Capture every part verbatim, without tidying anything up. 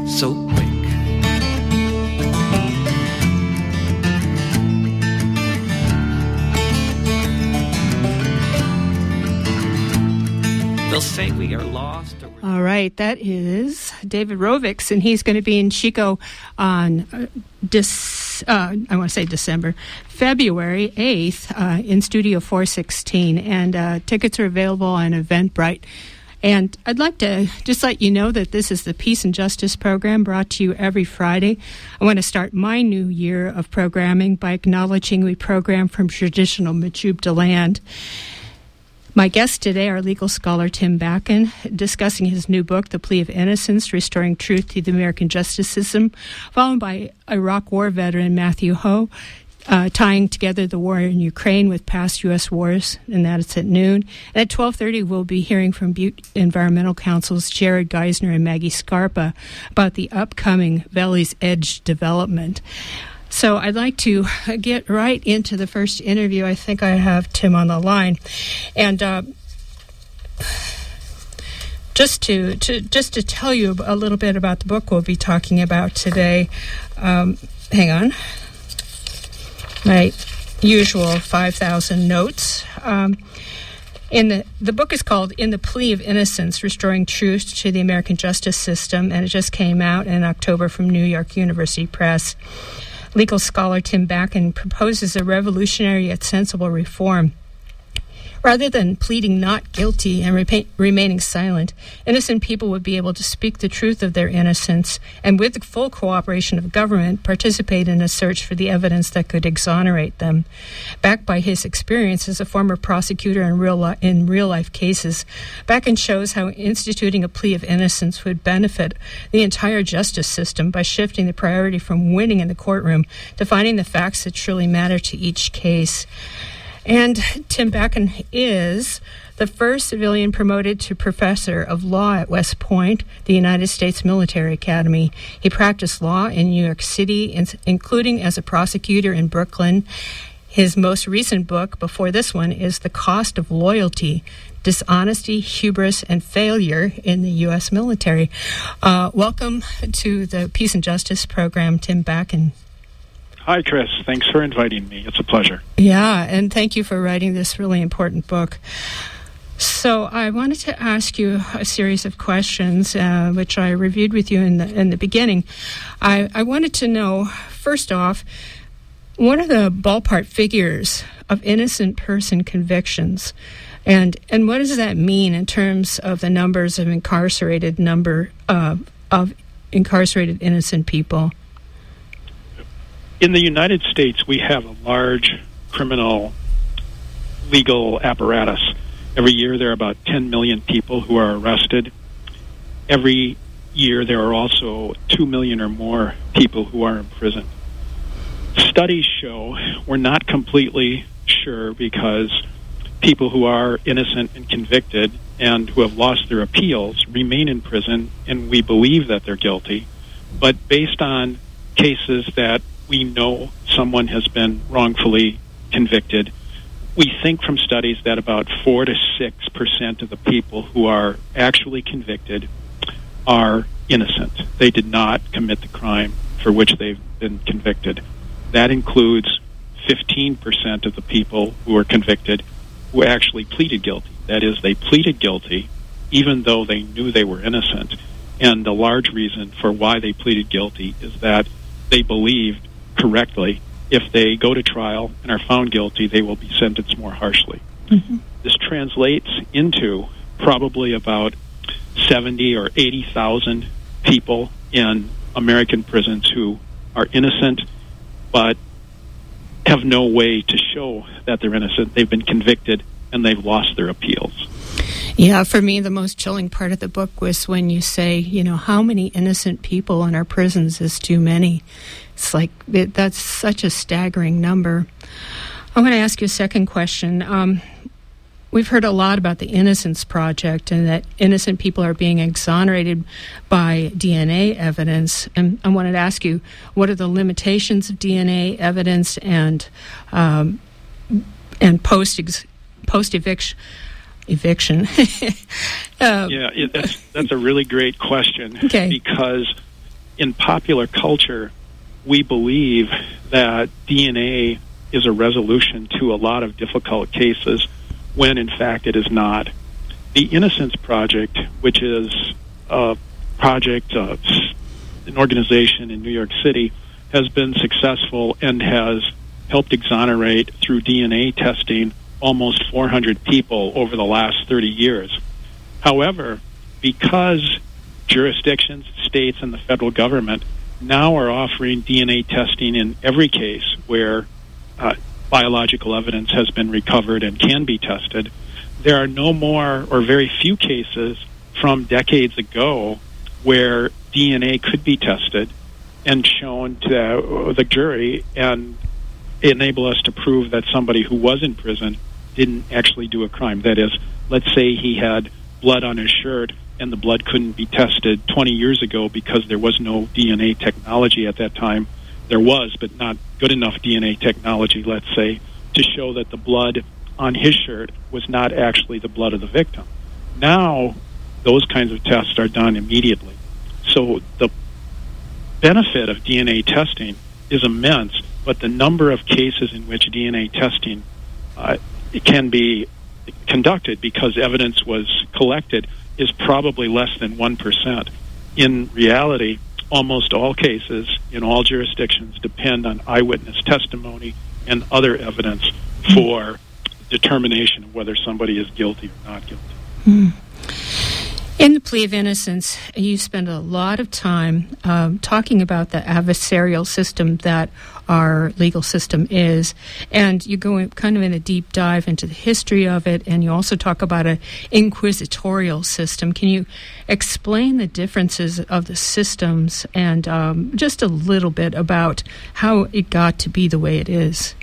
so quick. They'll say we are lost. Or All right, that is David Rovics, and he's going to be in Chico on uh, Dis, uh, I want to say December, February eighth uh, in Studio four sixteen, and uh, tickets are available on Eventbrite. And I'd like to just let you know that this is the Peace and Justice program brought to you every Friday. I want to start my new year of programming by acknowledging we program from traditional Mechoopda land. My guests today are legal scholar Tim Bakken, discussing his new book, The Plea of Innocence, Restoring Truth to the American Justice System, followed by Iraq War veteran Matthew Ho, uh, tying together the war in Ukraine with past U S wars, and that is at noon. And at twelve thirty, we'll be hearing from Butte Environmental Council's Jared Geisner and Maggie Scarpa about the upcoming Valley's Edge development. So I'd like to get right into the first interview. I think I have Tim on the line. And uh, just to, to just to tell you a little bit about the book we'll be talking about today, um, hang on, my usual five thousand notes. Um, in the, the book is called In the Plea of Innocence, Restoring Truth to the American Justice System, and it just came out in October from New York University Press. Legal scholar Tim Bakken proposes a revolutionary yet sensible reform. Rather than pleading not guilty and repa- remaining silent, innocent people would be able to speak the truth of their innocence and, with the full cooperation of government, participate in a search for the evidence that could exonerate them. Backed by his experience as a former prosecutor in real li- in real-life cases, Bakken shows how instituting a plea of innocence would benefit the entire justice system by shifting the priority from winning in the courtroom to finding the facts that truly matter to each case. And Tim Bakken is the first civilian promoted to professor of law at West Point, the United States Military Academy. He practiced law in New York City, including as a prosecutor in Brooklyn. His most recent book, before this one, is The Cost of Loyalty, Dishonesty, Hubris, and Failure in the U S Military. Uh, welcome to the Peace and Justice program, Tim Bakken. Hi, Chris. Thanks for inviting me. It's a pleasure. Yeah, and thank you for writing this really important book. So I wanted to ask you a series of questions, uh, which I reviewed with you in the in the beginning. I, I wanted to know, first off, what are the ballpark figures of innocent person convictions? And and what does that mean in terms of the numbers of incarcerated number uh, of incarcerated innocent people? In the United States, we have a large criminal legal apparatus. Every year, there are about ten million people who are arrested. Every year, there are also two million or more people who are in prison. Studies show we're not completely sure because people who are innocent and convicted and who have lost their appeals remain in prison, and we believe that they're guilty. But based on cases that we know someone has been wrongfully convicted, we think from studies that about four to six percent of the people who are actually convicted are innocent. They did not commit the crime for which they've been convicted. That includes fifteen percent of the people who are convicted who actually pleaded guilty. That is, they pleaded guilty even though they knew they were innocent. And the large reason for why they pleaded guilty is that they believed correctly if they go to trial and are found guilty, they will be sentenced more harshly. Mm-hmm. This translates into probably about seventy or eighty thousand people in American prisons who are innocent but have no way to show that they're innocent. They've been convicted and they've lost their appeals. Yeah, for me, the most chilling part of the book was when you say, you know, how many innocent people in our prisons is too many. It's like, it, that's such a staggering number. I'm going to ask you a second question. Um, we've heard a lot about the Innocence Project and that innocent people are being exonerated by D N A evidence. And I wanted to ask you, what are the limitations of D N A evidence and um, and post post eviction? Eviction. uh, yeah, it, that's that's a really great question. Okay. Because in popular culture, we believe that D N A is a resolution to a lot of difficult cases when, in fact, it is not. The Innocence Project, which is a project, uh, an organization in New York City, has been successful and has helped exonerate through D N A testing almost four hundred people over the last thirty years. However, because jurisdictions, states, and the federal government now are offering D N A testing in every case where uh, biological evidence has been recovered and can be tested, there are no more or very few cases from decades ago where D N A could be tested and shown to the jury and enable us to prove that somebody who was in prison didn't actually do a crime. That is, let's say he had blood on his shirt and the blood couldn't be tested twenty years ago because there was no D N A technology at that time. There was, but not good enough D N A technology, let's say, to show that the blood on his shirt was not actually the blood of the victim. Now, those kinds of tests are done immediately. So the benefit of D N A testing is immense, but the number of cases in which D N A testing uh, can be conducted because evidence was collected is probably less than one percent. In reality, almost all cases in all jurisdictions depend on eyewitness testimony and other evidence for determination of whether somebody is guilty or not guilty. Hmm. In the plea of innocence, you spend a lot of time um, talking about the adversarial system that our legal system is, and you go in, kind of in a deep dive into the history of it, and you also talk about an inquisitorial system. Can you explain the differences of the systems and um, just a little bit about how it got to be the way it is?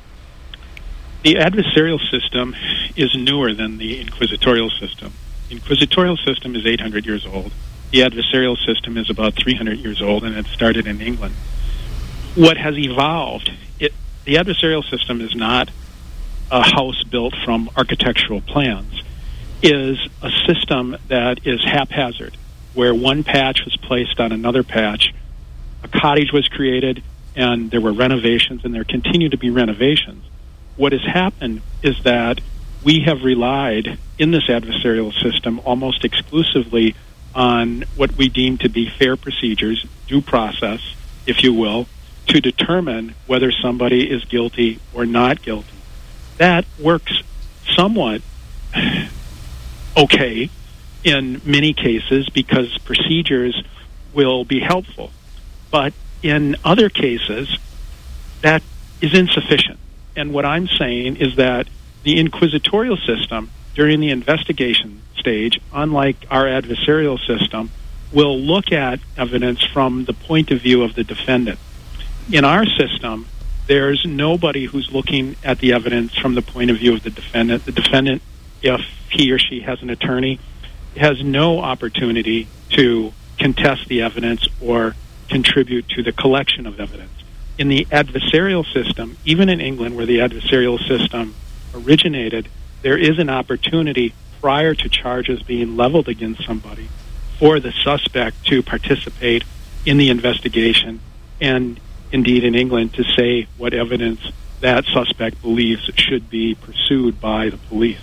The adversarial system is newer than the inquisitorial system. The inquisitorial system is eight hundred years old. The adversarial system is about three hundred years old, and it started in England. What has evolved, it, the adversarial system is not a house built from architectural plans, is a system that is haphazard, where one patch was placed on another patch, a cottage was created, and there were renovations, and there continue to be renovations. What has happened is that we have relied in this adversarial system almost exclusively on what we deem to be fair procedures, due process, if you will, to determine whether somebody is guilty or not guilty. That works somewhat okay in many cases because procedures will be helpful. But in other cases, that is insufficient. And what I'm saying is that the inquisitorial system during the investigation stage, unlike our adversarial system, will look at evidence from the point of view of the defendant. In our system, there's nobody who's looking at the evidence from the point of view of the defendant. The defendant, if he or she has an attorney, has no opportunity to contest the evidence or contribute to the collection of evidence. In the adversarial system, even in England where the adversarial system originated, there is an opportunity prior to charges being leveled against somebody for the suspect to participate in the investigation and indeed in England to say what evidence that suspect believes should be pursued by the police.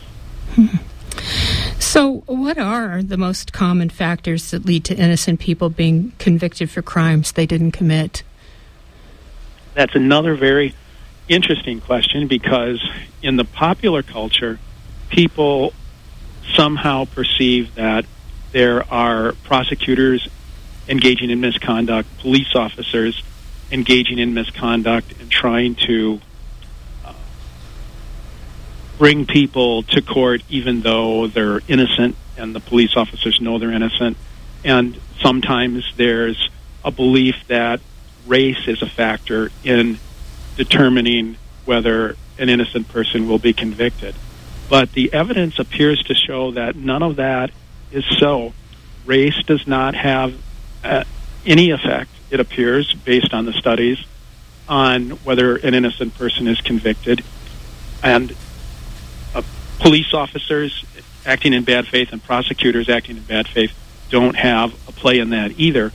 So what are the most common factors that lead to innocent people being convicted for crimes they didn't commit? That's another very interesting question because in the popular culture, people somehow perceive that there are prosecutors engaging in misconduct, police officers engaging in misconduct and trying to uh, bring people to court even though they're innocent and the police officers know they're innocent. And sometimes there's a belief that race is a factor in determining whether an innocent person will be convicted. But the evidence appears to show that none of that is so. Race does not have uh, any effect, it appears, based on the studies, on whether an innocent person is convicted. And uh, police officers acting in bad faith and prosecutors acting in bad faith don't have a play in that either,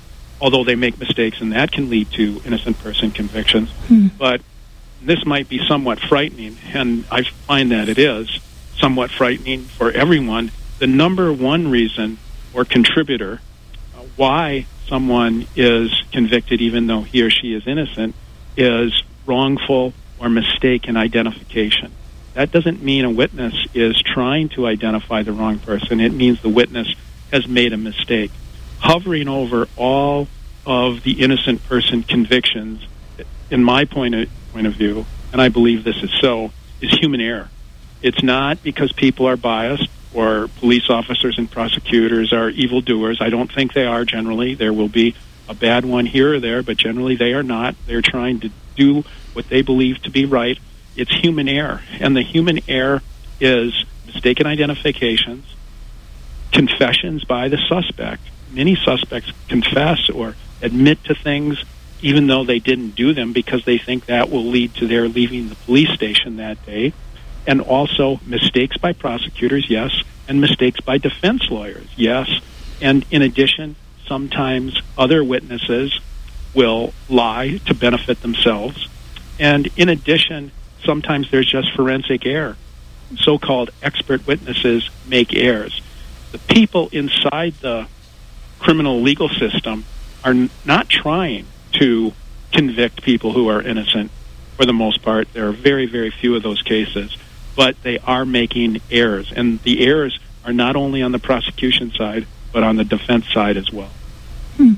although they make mistakes, and that can lead to innocent person convictions. Hmm. But this might be somewhat frightening, and I find that it is somewhat frightening for everyone. The number one reason or contributor uh, why someone is convicted, even though he or she is innocent, is wrongful or mistaken identification. That doesn't mean a witness is trying to identify the wrong person. It means the witness has made a mistake. Hovering over all of the innocent person convictions, in my point of, point of view, and I believe this is so, is human error. It's not because people are biased or police officers and prosecutors are evildoers. I don't think they are generally. There will be a bad one here or there, but generally they are not. They're trying to do what they believe to be right. It's human error. And the human error is mistaken identifications, confessions by the suspect. Many suspects confess or admit to things even though they didn't do them because they think that will lead to their leaving the police station that day. And also mistakes by prosecutors, yes, and mistakes by defense lawyers, yes. And in addition, sometimes other witnesses will lie to benefit themselves. And in addition, sometimes there's just forensic error. So-called expert witnesses make errors. The people inside the criminal legal system are n- not trying to convict people who are innocent for the most part. There are very, very few of those cases. But they are making errors. And the errors are not only on the prosecution side, but on the defense side as well. Hmm.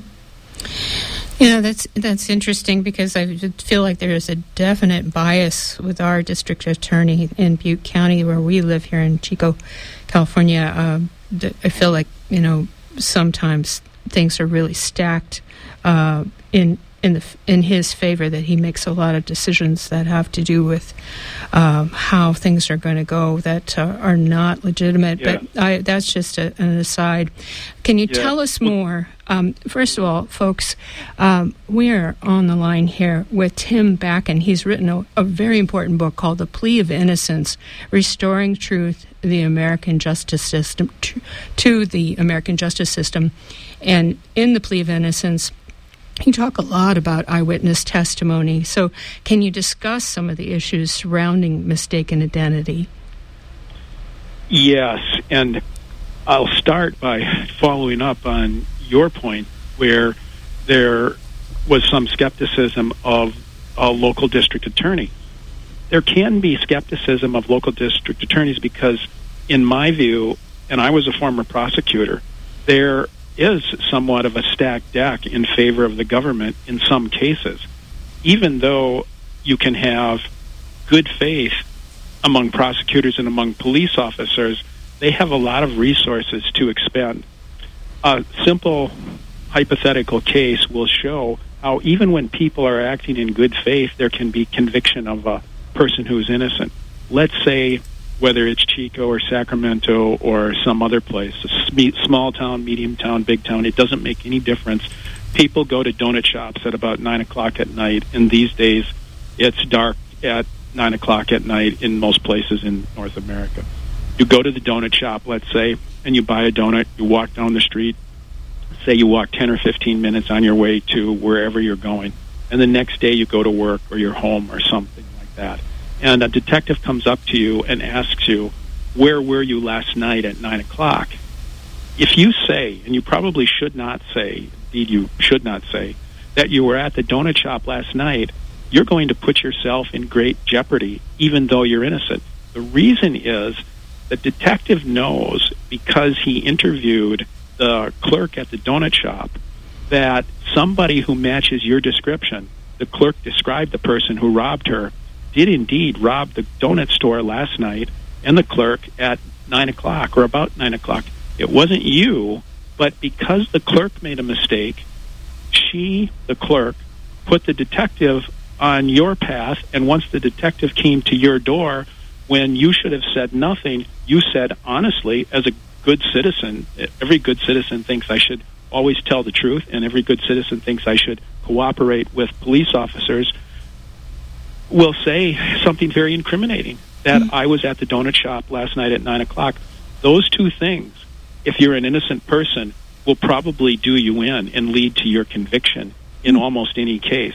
You know, that's that's interesting because I feel like there is a definite bias with our district attorney in Butte County, where we live here in Chico, California. Um, I feel like, you know, sometimes things are really stacked uh, in in the in his favor, that he makes a lot of decisions that have to do with um, how things are going to go that uh, are not legitimate. Yeah. But I, that's just a, an aside. Can you yeah. tell us more? Um, first of all, folks, um, we are on the line here with Tim Bakken. He's written a, a very important book called The Plea of Innocence, Restoring Truth, the American Justice System, to, to the American Justice System. And in The Plea of Innocence, you talk a lot about eyewitness testimony. So can you discuss some of the issues surrounding mistaken identity? Yes, and I'll start by following up on your point where there was some skepticism of a local district attorney. There can be skepticism of local district attorneys because, in my view, and I was a former prosecutor, there is somewhat of a stacked deck in favor of the government in some cases. Even though you can have good faith among prosecutors and among police officers, they have a lot of resources to expend. A simple hypothetical case will show how even when people are acting in good faith, there can be conviction of a person who is innocent. Let's say, whether it's Chico or Sacramento or some other place, a small town, medium town, big town, it doesn't make any difference. People go to donut shops at about nine o'clock at night, and these days it's dark at nine o'clock at night in most places in North America. You go to the donut shop, let's say, and you buy a donut, you walk down the street, say you walk ten or fifteen minutes on your way to wherever you're going, and the next day you go to work or you're home or something like that. And a detective comes up to you and asks you, where were you last night at nine o'clock? If you say, and you probably should not say, indeed you should not say, that you were at the donut shop last night, you're going to put yourself in great jeopardy, even though you're innocent. The reason is the detective knows, because he interviewed the clerk at the donut shop, that somebody who matches your description, the clerk described the person who robbed her, did indeed rob the donut store last night, and the clerk at nine o'clock or about nine o'clock. It wasn't you, but because the clerk made a mistake, she, the clerk, put the detective on your path, and once the detective came to your door, when you should have said nothing, you said honestly, as a good citizen, every good citizen thinks I should always tell the truth, and every good citizen thinks I should cooperate with police officers, will say something very incriminating, that mm-hmm. I was at the donut shop last night at nine o'clock. Those two things, if you're an innocent person, will probably do you in and lead to your conviction in mm-hmm. almost any case.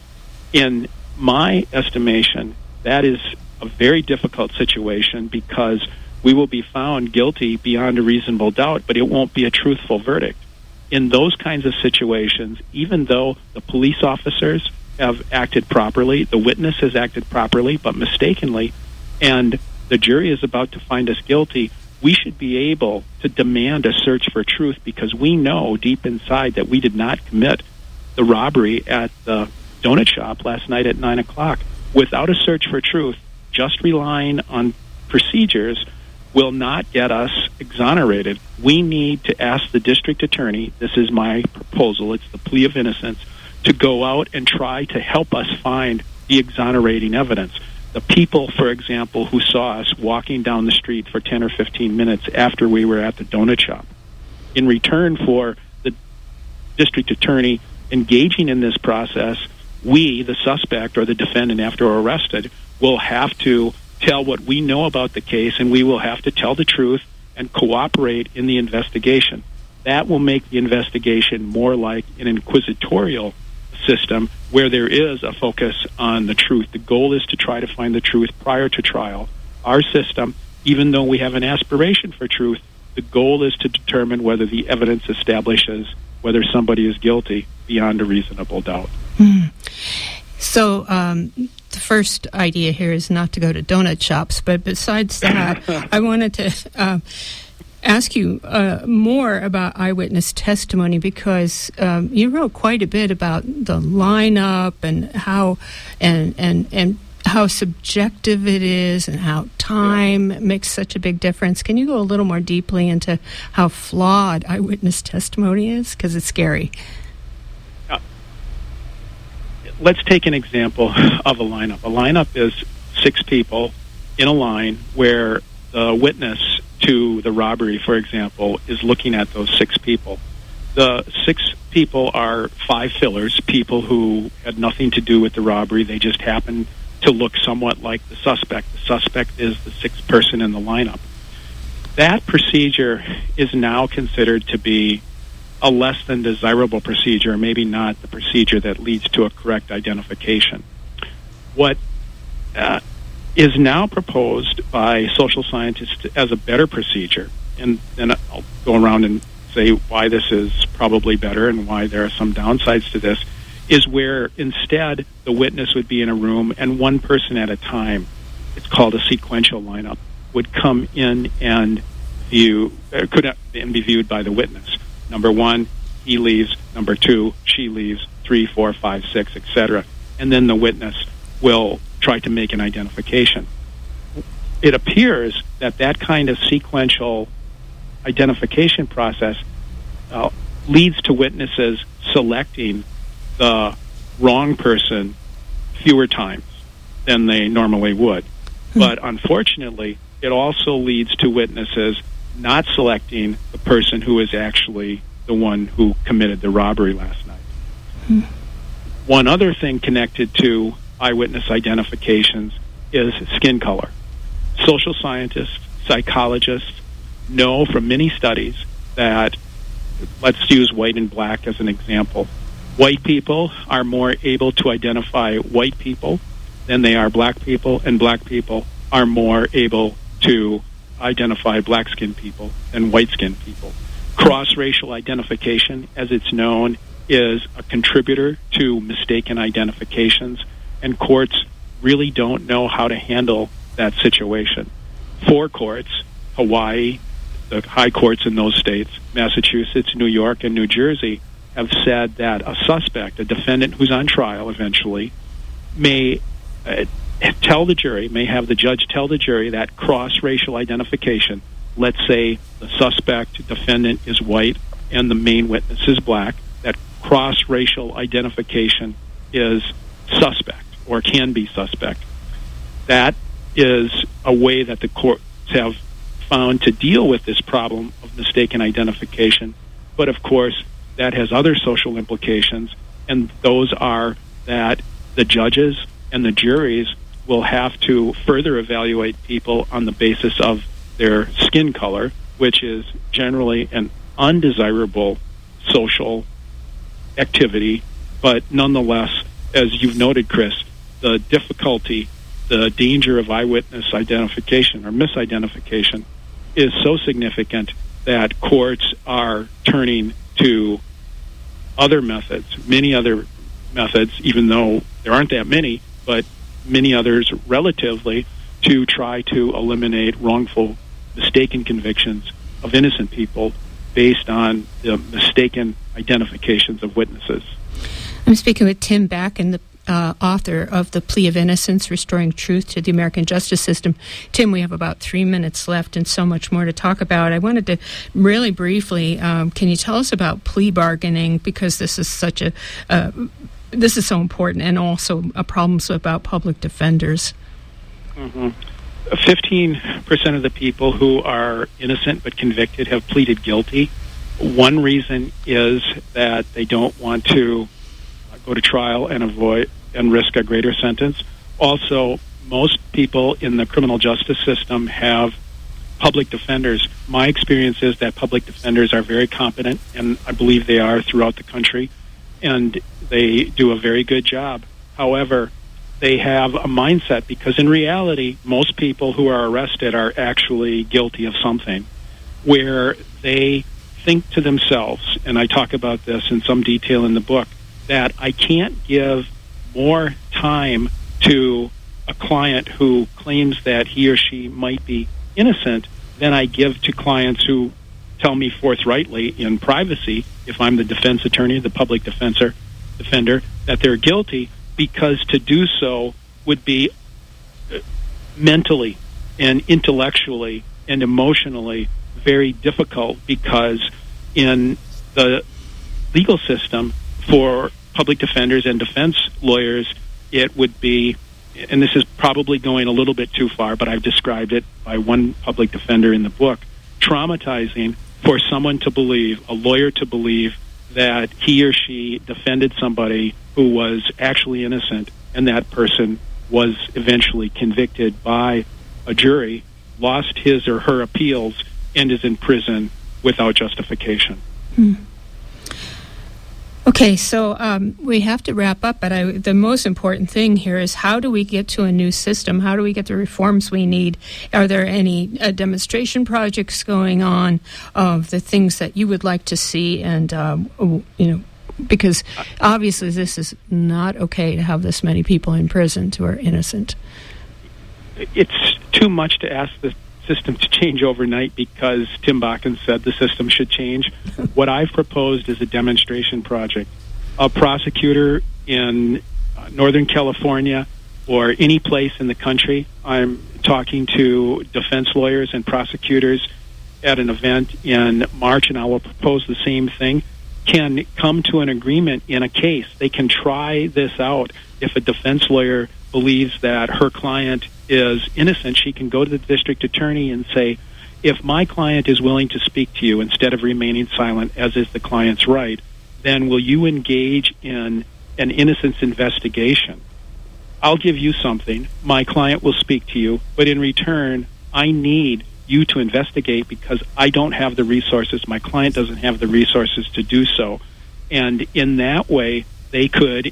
In my estimation, that is a very difficult situation because we will be found guilty beyond a reasonable doubt, but it won't be a truthful verdict. In those kinds of situations, even though the police officers have acted properly, the witness has acted properly, but mistakenly, and the jury is about to find us guilty, we should be able to demand a search for truth because we know deep inside that we did not commit the robbery at the donut shop last night at nine o'clock. Without a search for truth, just relying on procedures will not get us exonerated. We need to ask the district attorney, this is my proposal, it's the plea of innocence, to go out and try to help us find the exonerating evidence. The people, for example, who saw us walking down the street for ten or fifteen minutes after we were at the donut shop, in return for the district attorney engaging in this process, we, the suspect or the defendant after arrested, will have to tell what we know about the case, and we will have to tell the truth and cooperate in the investigation. That will make the investigation more like an inquisitorial system where there is a focus on the truth. The goal is to try to find the truth prior to trial. Our system, even though we have an aspiration for truth, the goal is to determine whether the evidence establishes whether somebody is guilty beyond a reasonable doubt. Hmm. So um, the first idea here is not to go to donut shops, but besides that, I wanted to uh, ask you uh, more about eyewitness testimony because um, you wrote quite a bit about the lineup and how and and and how subjective it is and how time yeah. makes such a big difference. Can you go a little more deeply into how flawed eyewitness testimony is? Because it's scary. Let's take an example of a lineup. A lineup is six people in a line where the witness to the robbery, for example, is looking at those six people. The six people are five fillers, people who had nothing to do with the robbery. They just happened to look somewhat like the suspect. The suspect is the sixth person in the lineup. That procedure is now considered to be a less than desirable procedure, maybe not the procedure that leads to a correct identification. What uh, is now proposed by social scientists as a better procedure, and then I'll go around and say why this is probably better and why there are some downsides to this, is where instead the witness would be in a room and one person at a time, it's called a sequential lineup, would come in and view, uh, could and be viewed by the witness. Number one, he leaves. Number two, she leaves. Three, four, five, six, et cetera. And then the witness will try to make an identification. It appears that that kind of sequential identification process uh, leads to witnesses selecting the wrong person fewer times than they normally would. Hmm. But unfortunately, it also leads to witnesses not selecting the person who is actually the one who committed the robbery last night. Hmm. One other thing connected to eyewitness identifications is skin color. Social scientists, psychologists know from many studies that, let's use white and black as an example, white people are more able to identify white people than they are black people, and black people are more able to identify black-skinned people than white-skinned people. Cross-racial identification, as it's known, is a contributor to mistaken identifications, and courts really don't know how to handle that situation. Four courts, Hawaii, the high courts in those states, Massachusetts, New York, and New Jersey, have said that a suspect, a defendant who's on trial eventually, may uh, tell the jury, may have the judge tell the jury that cross-racial identification, let's say the suspect, defendant is white and the main witness is black, that cross-racial identification is suspect or can be suspect. That is a way that the courts have found to deal with this problem of mistaken identification. But of course, that has other social implications, and those are that the judges and the juries will have to further evaluate people on the basis of their skin color, which is generally an undesirable social activity, but nonetheless, as you've noted, Chris, the difficulty, the danger of eyewitness identification or misidentification is so significant that courts are turning to other methods, many other methods, even though there aren't that many, but many others relatively, to try to eliminate wrongful, mistaken convictions of innocent people based on the mistaken identifications of witnesses. I'm speaking with Tim Bakken, the uh, author of The Plea of Innocence, Restoring Truth to the American Justice System. Tim, we have about three minutes left and so much more to talk about. I wanted to really briefly, um, can you tell us about plea bargaining, because this is such a, uh, this is so important, and also a problem about public defenders. Mm-hmm. fifteen percent of the people who are innocent but convicted have pleaded guilty. One reason is that they don't want to go to trial and avoid and risk a greater sentence. Also, most people in the criminal justice system have public defenders. My experience is that public defenders are very competent, and I believe they are throughout the country, and they do a very good job. However, they have a mindset, because in reality, most people who are arrested are actually guilty of something, where they think to themselves, and I talk about this in some detail in the book, that I can't give more time to a client who claims that he or she might be innocent than I give to clients who tell me forthrightly in privacy, if I'm the defense attorney, the public defender, defender, that they're guilty, because to do so would be mentally and intellectually and emotionally very difficult, because in the legal system for public defenders and defense lawyers, it would be, and this is probably going a little bit too far, but I've described it by one public defender in the book, traumatizing for someone to believe, a lawyer to believe, that he or she defended somebody who was actually innocent, and that person was eventually convicted by a jury, lost his or her appeals, and is in prison without justification. Hmm. Okay, so um, we have to wrap up, but I, the most important thing here is, how do we get to a new system? How do we get the reforms we need? Are there any uh, demonstration projects going on of the things that you would like to see? And, um, you know, because obviously this is not okay to have this many people in prison who are innocent. It's too much to ask the system to change overnight, because Tim Bakken said the system should change. What I've proposed is a demonstration project. A prosecutor in uh, Northern California or any place in the country, I'm talking to defense lawyers and prosecutors at an event in March, and I will propose the same thing, can come to an agreement in a case. They can try this out. If a defense lawyer believes that her client is innocent, she can go to the district attorney and say, if my client is willing to speak to you instead of remaining silent, as is the client's right, then will you engage in an innocence investigation? I'll give you something. My client will speak to you, but in return, I need you to investigate, because I don't have the resources. My client doesn't have the resources to do so. And in that way, they could,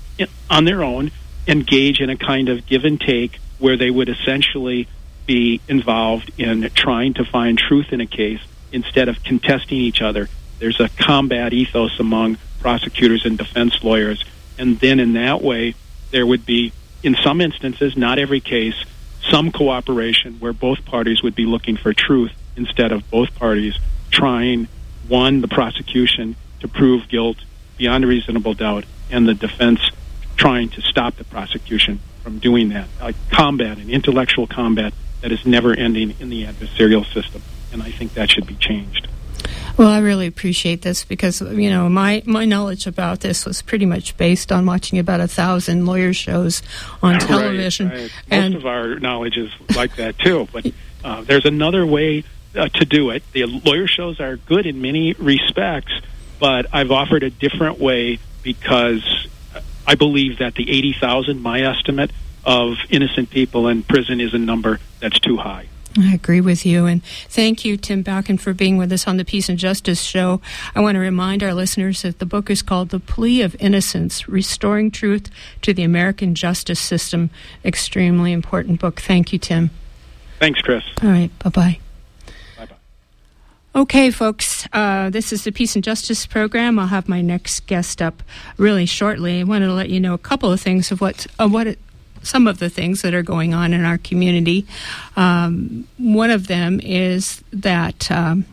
on their own, engage in a kind of give and take, where they would essentially be involved in trying to find truth in a case instead of contesting each other. There's a combat ethos among prosecutors and defense lawyers, and then in that way there would be, in some instances, not every case, some cooperation where both parties would be looking for truth instead of both parties trying, one, the prosecution to prove guilt beyond a reasonable doubt, and the defense trying to stop the prosecution from doing that. Like combat, an intellectual combat that is never ending in the adversarial system. And I think that should be changed. Well, I really appreciate this, because, you know, my, my knowledge about this was pretty much based on watching about a thousand lawyer shows on television. Right, right. And most of our knowledge is like that, too. But uh, there's another way uh, to do it. The lawyer shows are good in many respects, but I've offered a different way, because I believe that the eighty thousand, my estimate, of innocent people in prison is a number that's too high. I agree with you. And thank you, Tim Balkin, for being with us on the Peace and Justice Show. I want to remind our listeners that the book is called The Plea of Innocence, Restoring Truth to the American Justice System. Extremely important book. Thank you, Tim. Thanks, Chris. All right. Bye-bye. Bye-bye. Okay, folks, uh, this is the Peace and Justice program. I'll have my next guest up really shortly. I wanted to let you know a couple of things of what, of what it, some of the things that are going on in our community. Um, one of them is that um,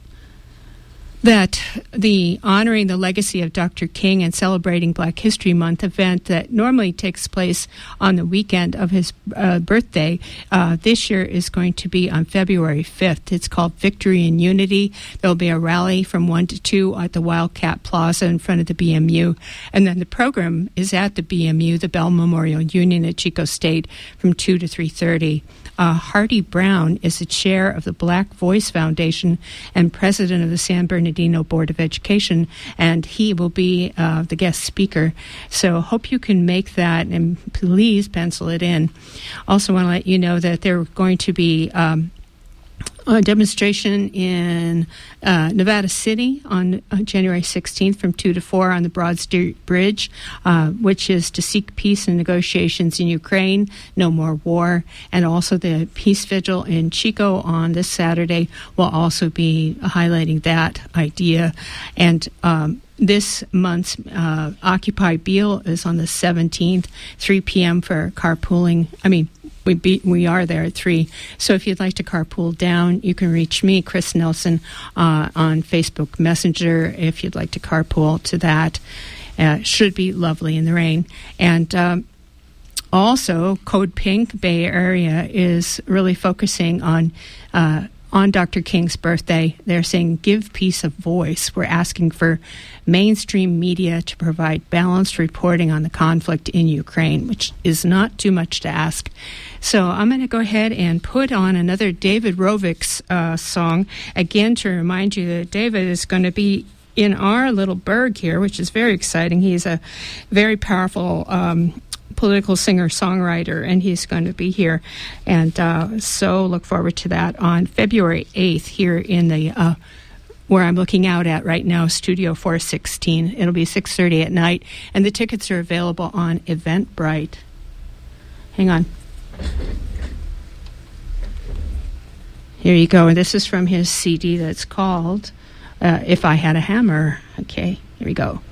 that the Honoring the Legacy of Doctor King and Celebrating Black History Month event that normally takes place on the weekend of his uh, birthday, uh, this year is going to be on February fifth. It's called Victory in Unity. There will be a rally from one to two at the Wildcat Plaza in front of the B M U. And then the program is at the B M U, the Bell Memorial Union at Chico State, from two to three thirty. Uh, Hardy Brown is the chair of the Black Voice Foundation and president of the San Bernardino Board of Education, and he will be uh, the guest speaker. So hope you can make that, and please pencil it in. Also want to let you know that they're going to be um, a demonstration in uh, Nevada City on uh, January sixteenth from two to four on the Broad Street Bridge, uh, which is to seek peace and negotiations in Ukraine, no more war. And also the Peace Vigil in Chico on this Saturday will also be highlighting that idea. And um, this month's uh, Occupy Beale is on the seventeenth, three p.m. for carpooling. I mean, We be, we are there at three. So if you'd like to carpool down, you can reach me, Chris Nelson, uh, on Facebook Messenger if you'd like to carpool to that. Uh, should be lovely in the rain. And um, also, Code Pink Bay Area is really focusing on uh, on Doctor King's birthday. They're saying, give peace a voice. We're asking for mainstream media to provide balanced reporting on the conflict in Ukraine, which is not too much to ask. So I'm going to go ahead and put on another David Rovics uh, song, again to remind you that David is going to be in our little burg here, which is very exciting. He's a very powerful um political singer-songwriter, and he's going to be here. And uh, so look forward to that on February eighth here in the, uh, where I'm looking out at right now, Studio four sixteen. It'll be six thirty at night, and the tickets are available on Eventbrite. Hang on. Here you go. And this is from his C D that's called uh, If I Had a Hammer. Okay, here we go.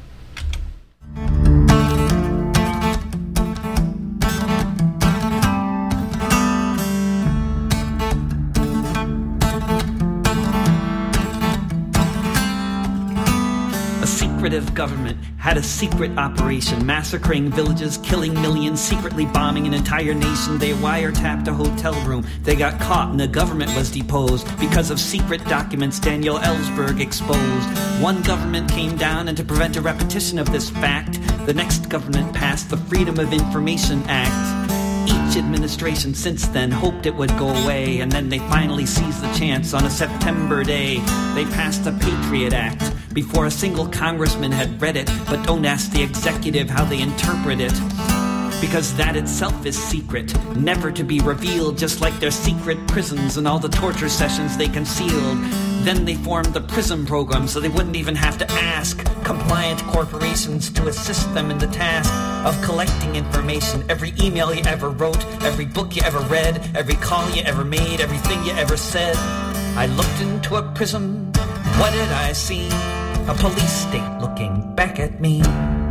Secretive government had a secret operation, massacring villages, killing millions, secretly bombing an entire nation. They wiretapped a hotel room. They got caught and the government was deposed because of secret documents Daniel Ellsberg exposed. One government came down, and to prevent a repetition of this fact, the next government passed the Freedom of Information Act. Each administration since then hoped it would go away, and then they finally seized the chance on a September day. They passed the Patriot Act before a single congressman had read it, but don't ask the executive how they interpret it, because that itself is secret, never to be revealed, just like their secret prisons and all the torture sessions they concealed. Then they formed the PRISM program so they wouldn't even have to ask compliant corporations to assist them in the task of collecting information. Every email you ever wrote, every book you ever read, every call you ever made, everything you ever said. I looked into a prism. What did I see? A police state looking back at me.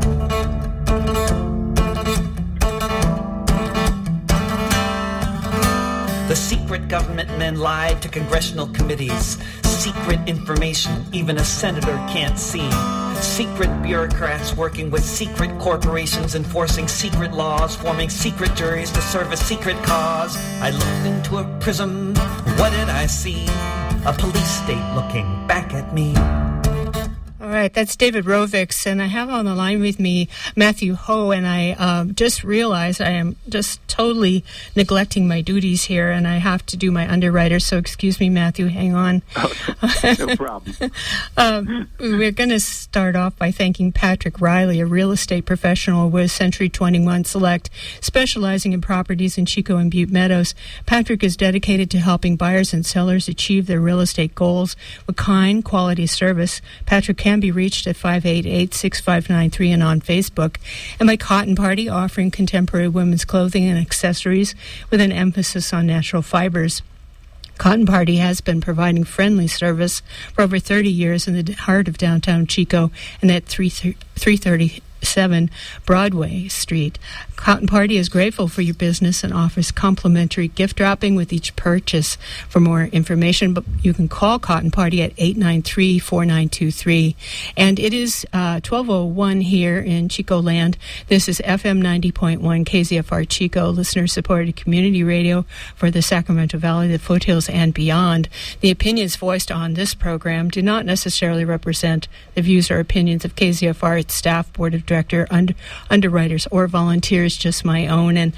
The secret government men lied to congressional committees. Secret information even a senator can't see. Secret bureaucrats working with secret corporations, enforcing secret laws, forming secret juries to serve a secret cause. I looked into a prism. What did I see? A police state looking back at me. All right, that's David Rovics, and I have on the line with me Matthew Ho, and I um, just realized I am just totally neglecting my duties here, and I have to do my underwriter, so excuse me, Matthew, hang on. Oh, no problem. um, we're going to start off by thanking Patrick Riley, a real estate professional with Century twenty-one Select, specializing in properties in Chico and Butte Meadows. Patrick is dedicated to helping buyers and sellers achieve their real estate goals with kind, quality service. Patrick can be reached at five eight eight, six five nine three and on Facebook. And by Cotton Party, offering contemporary women's clothing and accessories with an emphasis on natural fibers. Cotton Party has been providing friendly service for over thirty years in the heart of downtown Chico and at three thirty-seven Broadway Street. Cotton Party is grateful for your business and offers complimentary gift wrapping with each purchase. For more information, but you can call Cotton Party at eight nine three, four nine two three. And it is uh, twelve oh one here in Chico Land. This is F M ninety point one K Z F R Chico, listener-supported community radio for the Sacramento Valley, the foothills, and beyond. The opinions voiced on this program do not necessarily represent the views or opinions of K Z F R, its staff, board of director, under, underwriters, or volunteers, just my own. And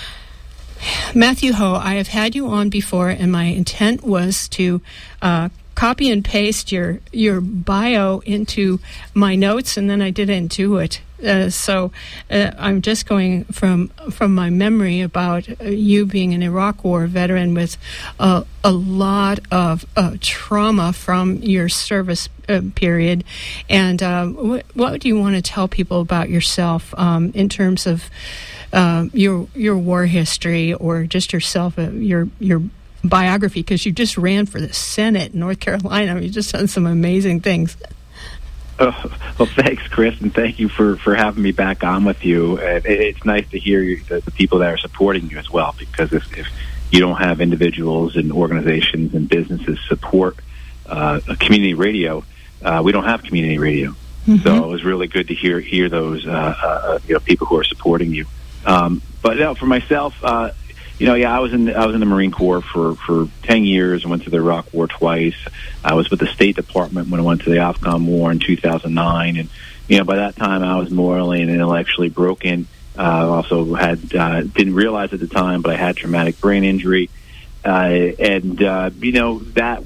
Matthew Ho, I have had you on before, and my intent was to uh, copy and paste your your bio into my notes, and then I didn't do it. Uh, so uh, I'm just going from from my memory about uh, you being an Iraq War veteran with uh, a lot of uh, trauma from your service uh, period. And uh, wh- what do you want to tell people about yourself um, in terms of uh, your your war history, or just yourself, uh, your your biography? Because you just ran for the Senate in North Carolina. You've just done some amazing things. Oh, well, thanks, Chris, and thank you for, for having me back on with you. And it's nice to hear you, the, the people that are supporting you as well, because if, if you don't have individuals and organizations and businesses support uh, a community radio, uh, we don't have community radio. Mm-hmm. So it was really good to hear hear those uh, uh, you know people who are supporting you. Um, but you know, for myself, uh, you know, yeah, I was in the, I was in the Marine Corps for, for ten years. I went to the Iraq War twice. I was with the State Department when I went to the Afghan War in two thousand nine, and you know, by that time I was morally and intellectually broken. Uh, also had uh, didn't realize at the time, but I had traumatic brain injury, uh, and uh, you know that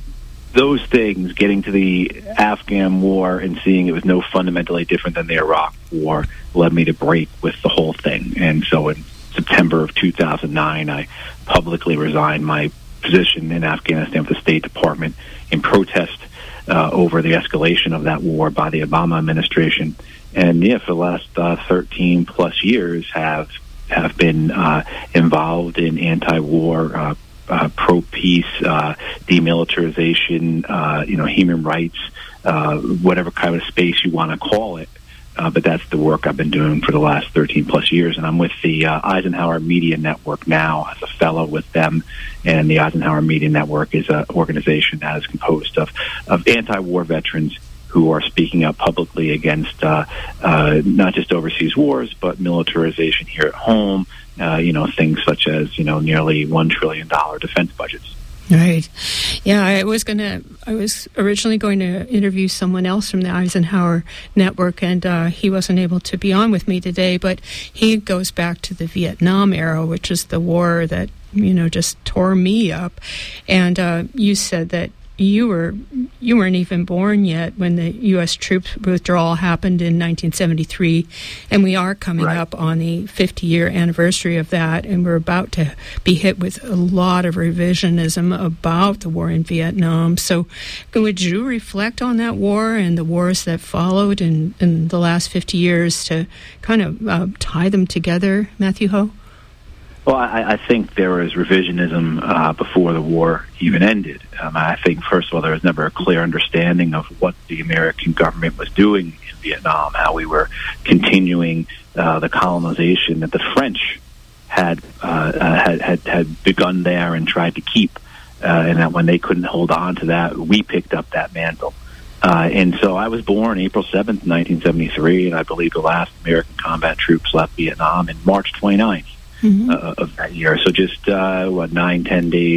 those things, getting to the Afghan War and seeing it was no fundamentally different than the Iraq War, led me to break with the whole thing. And so in September of two thousand nine, I publicly resigned my position in Afghanistan with the State Department in protest uh, over the escalation of that war by the Obama administration. And yeah, for the last uh, thirteen plus years, have have been uh, involved in anti-war, uh, uh, pro-peace, uh, demilitarization, uh, you know, human rights, uh, whatever kind of space you want to call it. Uh, but that's the work I've been doing for the last thirteen plus years. And I'm with the uh, Eisenhower Media Network now as a fellow with them. And the Eisenhower Media Network is an organization that is composed of, of anti-war veterans who are speaking up publicly against uh, uh, not just overseas wars, but militarization here at home, uh, you know, things such as, you know, nearly one trillion dollars defense budgets. Right. Yeah, I was going to, I was originally going to interview someone else from the Eisenhower Network, and uh, he wasn't able to be on with me today, but he goes back to the Vietnam era, which is the war that, you know, just tore me up. And uh, you said that you were you weren't even born yet when the U S troops withdrawal happened in nineteen seventy-three, and we are coming right. up on the fifty-year anniversary of that, and we're about to be hit with a lot of revisionism about the war in Vietnam. So would you reflect on that war and the wars that followed in, in the last fifty years to kind of uh, tie them together, Matthew Ho? Well, I, I think there was revisionism uh, before the war even ended. Um, I think, first of all, there was never a clear understanding of what the American government was doing in Vietnam, how we were continuing uh, the colonization that the French had, uh, had had had begun there and tried to keep, uh, and that when they couldn't hold on to that, we picked up that mantle. Uh, and so I was born April seventh, nineteen seventy-three, and I believe the last American combat troops left Vietnam in March twenty-ninth. Mm-hmm. Uh, of that year. So just, uh, what, nine, ten days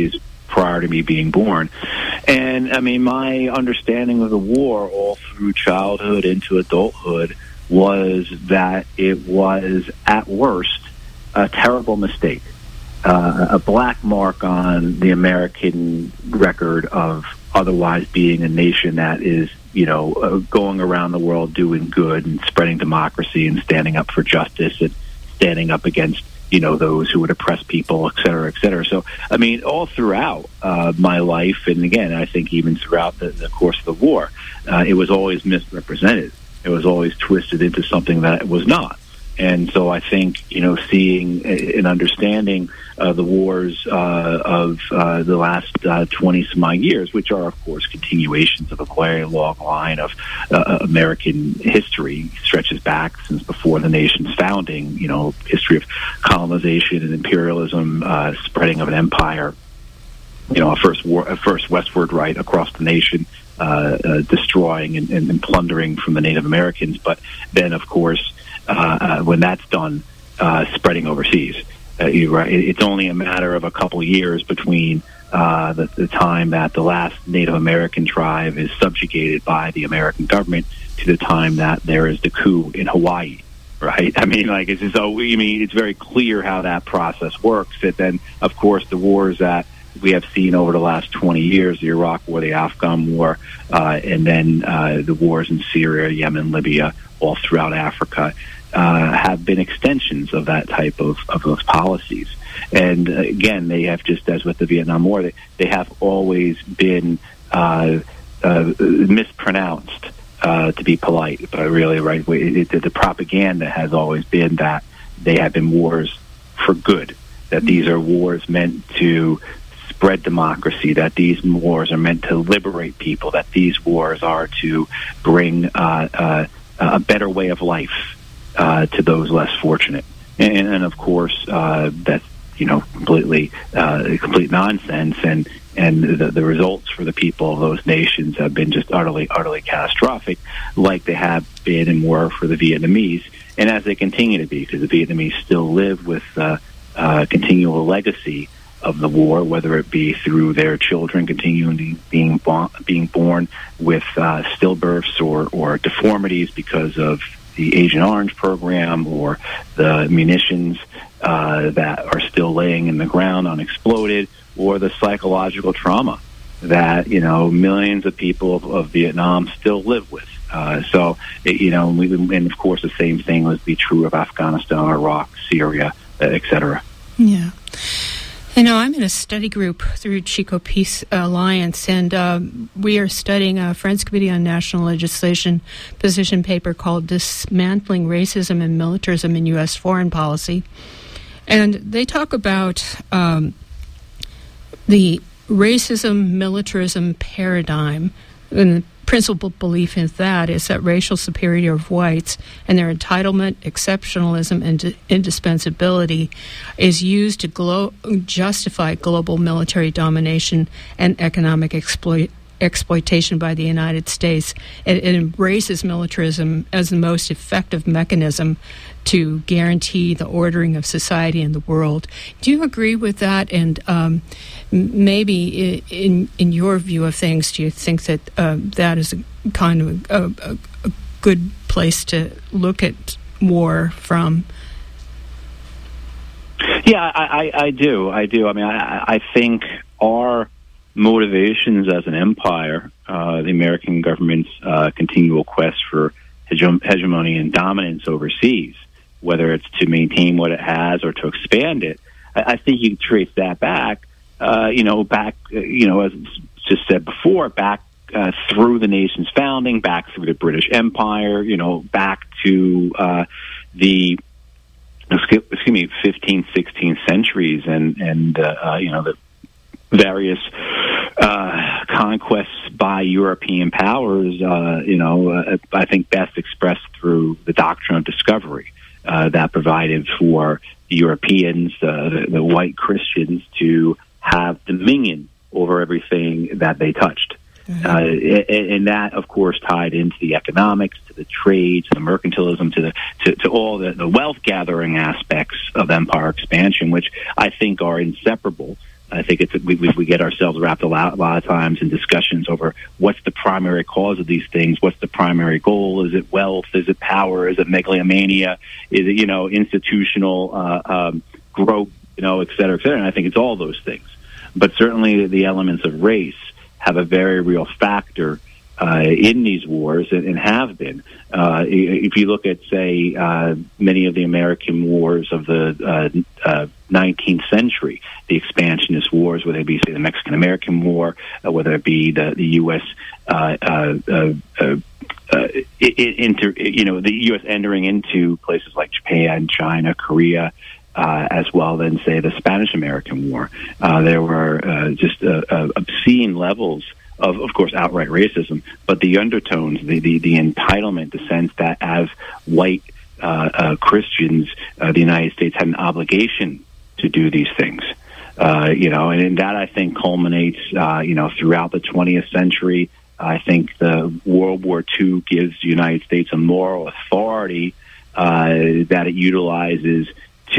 prior to me being born. And, I mean, my understanding of the war all through childhood into adulthood was that it was, at worst, a terrible mistake, uh, a black mark on the American record of otherwise being a nation that is, you know, uh, going around the world doing good and spreading democracy and standing up for justice and standing up against, you know, those who would oppress people, et cetera, et cetera. So, I mean, all throughout uh, my life, and again, I think even throughout the, the course of the war, uh, it was always misrepresented. It was always twisted into something that it was not. And so I think, you know, seeing and understanding uh, the wars uh, of uh, the last uh, twenty-some-odd years, which are, of course, continuations of a very long line of uh, American history, stretches back since before the nation's founding, you know, history of colonization and imperialism, uh, spreading of an empire, you know, a first war, a first westward right across the nation, uh, uh, destroying and, and, and plundering from the Native Americans. But then, of course, Uh, uh, when that's done, uh, spreading overseas. Uh, you, right, it's only a matter of a couple years between uh, the, the time that the last Native American tribe is subjugated by the American government to the time that there is the coup in Hawaii. Right? I mean, like, it's just, oh, I mean, it's very clear how that process works. And then, of course, the wars that we have seen over the last twenty years, the Iraq War, the Afghan War, uh, and then uh, the wars in Syria, Yemen, Libya, all throughout Africa, uh, have been extensions of that type of, of those policies. And uh, again, they have, just as with the Vietnam War, they, they have always been uh, uh, mispronounced, uh, to be polite, but really, right, it, it, the propaganda has always been that they have been wars for good, that these are wars meant to spread democracy, that these wars are meant to liberate people, that these wars are to bring uh, uh, a better way of life uh, to those less fortunate. And, and of course, uh, that's, you know, completely uh, complete nonsense, and and the, the results for the people of those nations have been just utterly, utterly catastrophic, like they have been and were for the Vietnamese, and as they continue to be, because the Vietnamese still live with uh, uh, continual legacy of the war, whether it be through their children continuing being born, being born with uh, stillbirths or, or deformities because of the Agent Orange program, or the munitions uh, that are still laying in the ground unexploded, or the psychological trauma that, you know, millions of people of, of Vietnam still live with. Uh, so, it, you know, we, and of course the same thing would be true of Afghanistan, Iraq, Syria, et cetera. Yeah. You know, I'm in a study group through Chico Peace Alliance, and uh, we are studying a Friends Committee on National Legislation position paper called Dismantling Racism and Militarism in U S Foreign Policy. And they talk about um, the racism, militarism paradigm, and the principal belief in that is that racial superiority of whites and their entitlement, exceptionalism, and indispensability is used to glo- justify global military domination and economic exploit- exploitation by the United States. It, it embraces militarism as the most effective mechanism to guarantee the ordering of society in the world. Do you agree with that? And um, maybe in in your view of things, do you think that uh, that is a kind of a, a, a good place to look at war from? Yeah, I, I, I do. I do. I mean, I, I think our motivations as an empire, uh, the American government's uh, continual quest for hege- hegemony and dominance overseas, whether it's to maintain what it has or to expand it, I, I think you can trace that back, uh, you know, back, uh, you know, as just said before, back uh, through the nation's founding, back through the British Empire, you know, back to uh, the, excuse, excuse me, fifteenth, sixteenth centuries, and, and uh, uh, you know, the various uh, conquests by European powers, uh, you know, uh, I think best expressed through the doctrine of discovery. Uh, that provided for the Europeans, uh, the, the white Christians, to have dominion over everything that they touched. Mm-hmm. Uh, and, and that, of course, tied into the economics, to the trade, to the mercantilism, to the to, to all the, the wealth-gathering aspects of empire expansion, which I think are inseparable I think it's we, we get ourselves wrapped a lot, a lot of times in discussions over what's the primary cause of these things, what's the primary goal, is it wealth, is it power, is it megalomania, is it, you know, institutional uh, um, growth, you know, et cetera, et cetera. And I think it's all those things. But certainly the elements of race have a very real factor uh, in these wars, and, and have been. Uh, if you look at, say, uh, many of the American wars of the uh, uh, nineteenth century, the expansionist wars, whether it be, say, the Mexican-American War, uh, whether it be the, the U S Uh, uh, uh, uh, uh, inter, you know, the U S entering into places like Japan, China, Korea, uh, as well as, say, the Spanish-American War. Uh, there were uh, just uh, uh, obscene levels of, of course, outright racism, but the undertones, the, the, the entitlement, the sense that as white uh, uh, Christians, uh, the United States had an obligation to do these things. Uh, you know, and, and that, I think, culminates, uh, you know, throughout the twentieth century. I think the World War Two gives the United States a moral authority uh, that it utilizes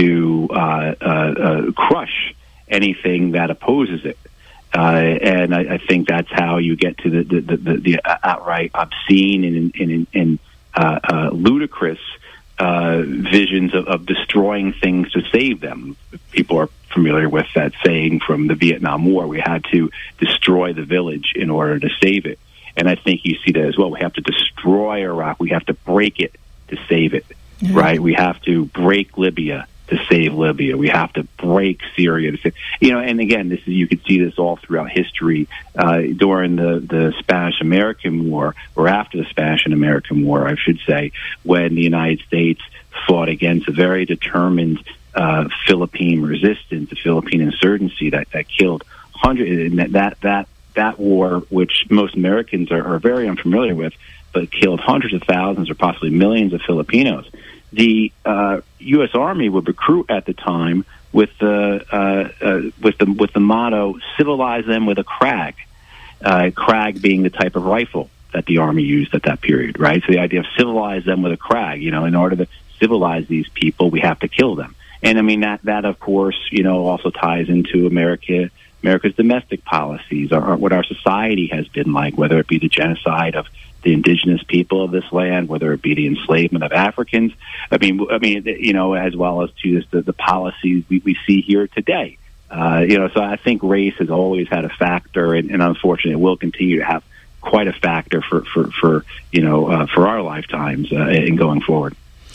to uh, uh, uh, crush anything that opposes it. Uh, and I, I think that's how you get to the, the, the, the, the outright obscene and, and, and uh, uh, ludicrous uh, visions of, of destroying things to save them. People are familiar with that saying from the Vietnam War. We had to destroy the village in order to save it. And I think you see that as well. We have to destroy Iraq. We have to break it to save it, mm-hmm. right? We have to break Libya to save Libya. We have to break Syria to save, you know, and again, this is, you could see this all throughout history, uh, during the, the Spanish-American War, or after the Spanish-American War, I should say, when the United States fought against a very determined uh, Philippine resistance, a Philippine insurgency that, that killed hundreds, and that, that, that, that war, which most Americans are, are very unfamiliar with, but killed hundreds of thousands or possibly millions of Filipinos. The uh, U S Army would recruit at the time with the uh, uh, with the with the motto "Civilize them with a Krag." Uh, Krag being the type of rifle that the Army used at that period, right? So the idea of civilize them with a Krag. You know, in order to civilize these people, we have to kill them. And I mean that that of course, you know, also ties into America. America's domestic policies, or, or what our society has been like, whether it be the genocide of the indigenous people of this land, whether it be the enslavement of Africans. I mean, I mean, you know, as well as to the, the policies we, we see here today. Uh, you know, so I think race has always had a factor, and, and unfortunately, it will continue to have quite a factor for, for, for you know, uh, for our lifetimes uh, in going forward.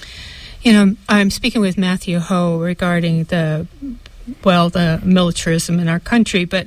You know, I'm speaking with Matthew Hoh regarding the, well, the militarism in our country, but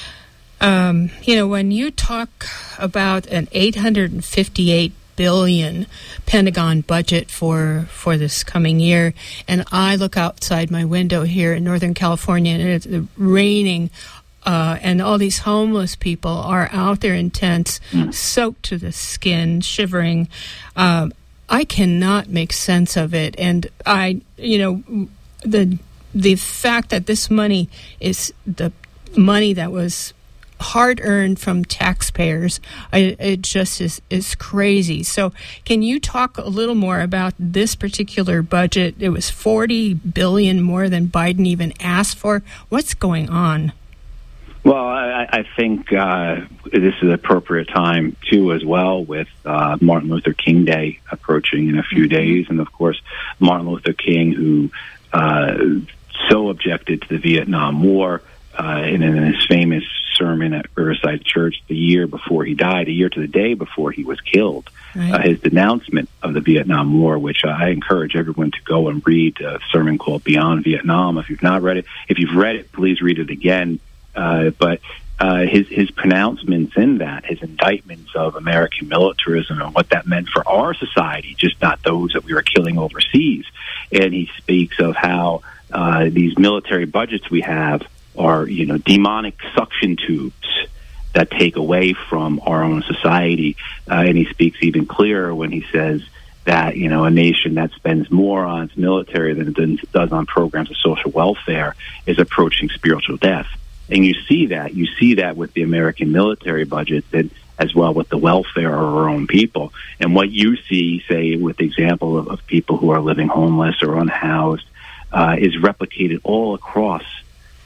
Um, you know, when you talk about an eight hundred fifty-eight billion dollars Pentagon budget for for this coming year, and I look outside my window here in Northern California, and it's raining, uh, and all these homeless people are out there in tents, mm. soaked to the skin, shivering. Um, I cannot make sense of it, and I, you know, the the fact that this money is the money that was hard-earned from taxpayers, I, it just is, is crazy. So can you talk a little more about this particular budget? It was forty billion dollars more than Biden even asked for. What's going on? Well, I, I think uh, this is an appropriate time, too, as well, with uh, Martin Luther King Day approaching in a few mm-hmm. days. And, of course, Martin Luther King, who uh, so objected to the Vietnam War, uh, and in his famous sermon at Riverside Church the year before he died, a year to the day before he was killed, right. uh, his denouncement of the Vietnam War, which I encourage everyone to go and read, a sermon called Beyond Vietnam. If you've not read it, if you've read it, please read it again. Uh, but uh, his, his pronouncements in that, his indictments of American militarism and what that meant for our society, just not those that we were killing overseas. And he speaks of how uh, these military budgets we have are, you know, demonic suction tubes that take away from our own society. Uh, and he speaks even clearer when he says that, you know, a nation that spends more on its military than it does on programs of social welfare is approaching spiritual death. And you see that. You see that with the American military budget, and as well with the welfare of our own people. And what you see, say, with the example of, of people who are living homeless or unhoused, uh, is replicated all across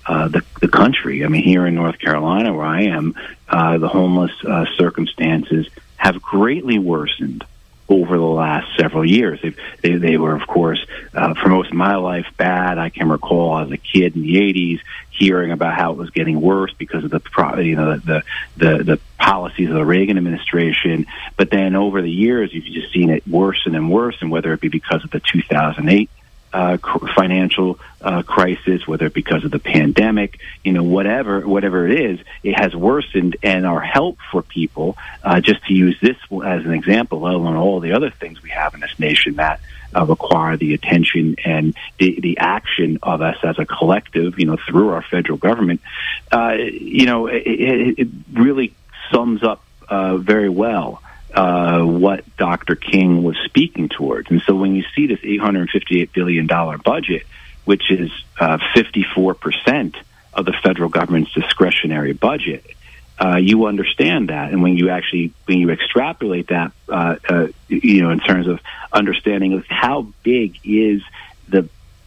uh, the, the country. I mean, here in North Carolina, where I am, uh, the homeless uh, circumstances have greatly worsened over the last several years. They've, they they were, of course, uh, for most of my life, bad. I can recall as a kid in the eighties hearing about how it was getting worse because of the pro- you know the the the policies of the Reagan administration. But then over the years, you've just seen it worsen and worsen, whether it be because of the two thousand eight Uh, financial uh, crisis, whether it because of the pandemic, you know, whatever, whatever it is, it has worsened. And our help for people, uh, just to use this as an example, let alone all the other things we have in this nation that uh, require the attention and the, the action of us as a collective, you know, through our federal government, uh, you know, it, it, it really sums up uh, very well Uh, what Doctor King was speaking towards. And so when you see this eight hundred fifty-eight billion dollars budget, which is uh, fifty-four percent of the federal government's discretionary budget, uh, you understand that. And when you actually, when you extrapolate that, uh, uh, you know, in terms of understanding of how big is the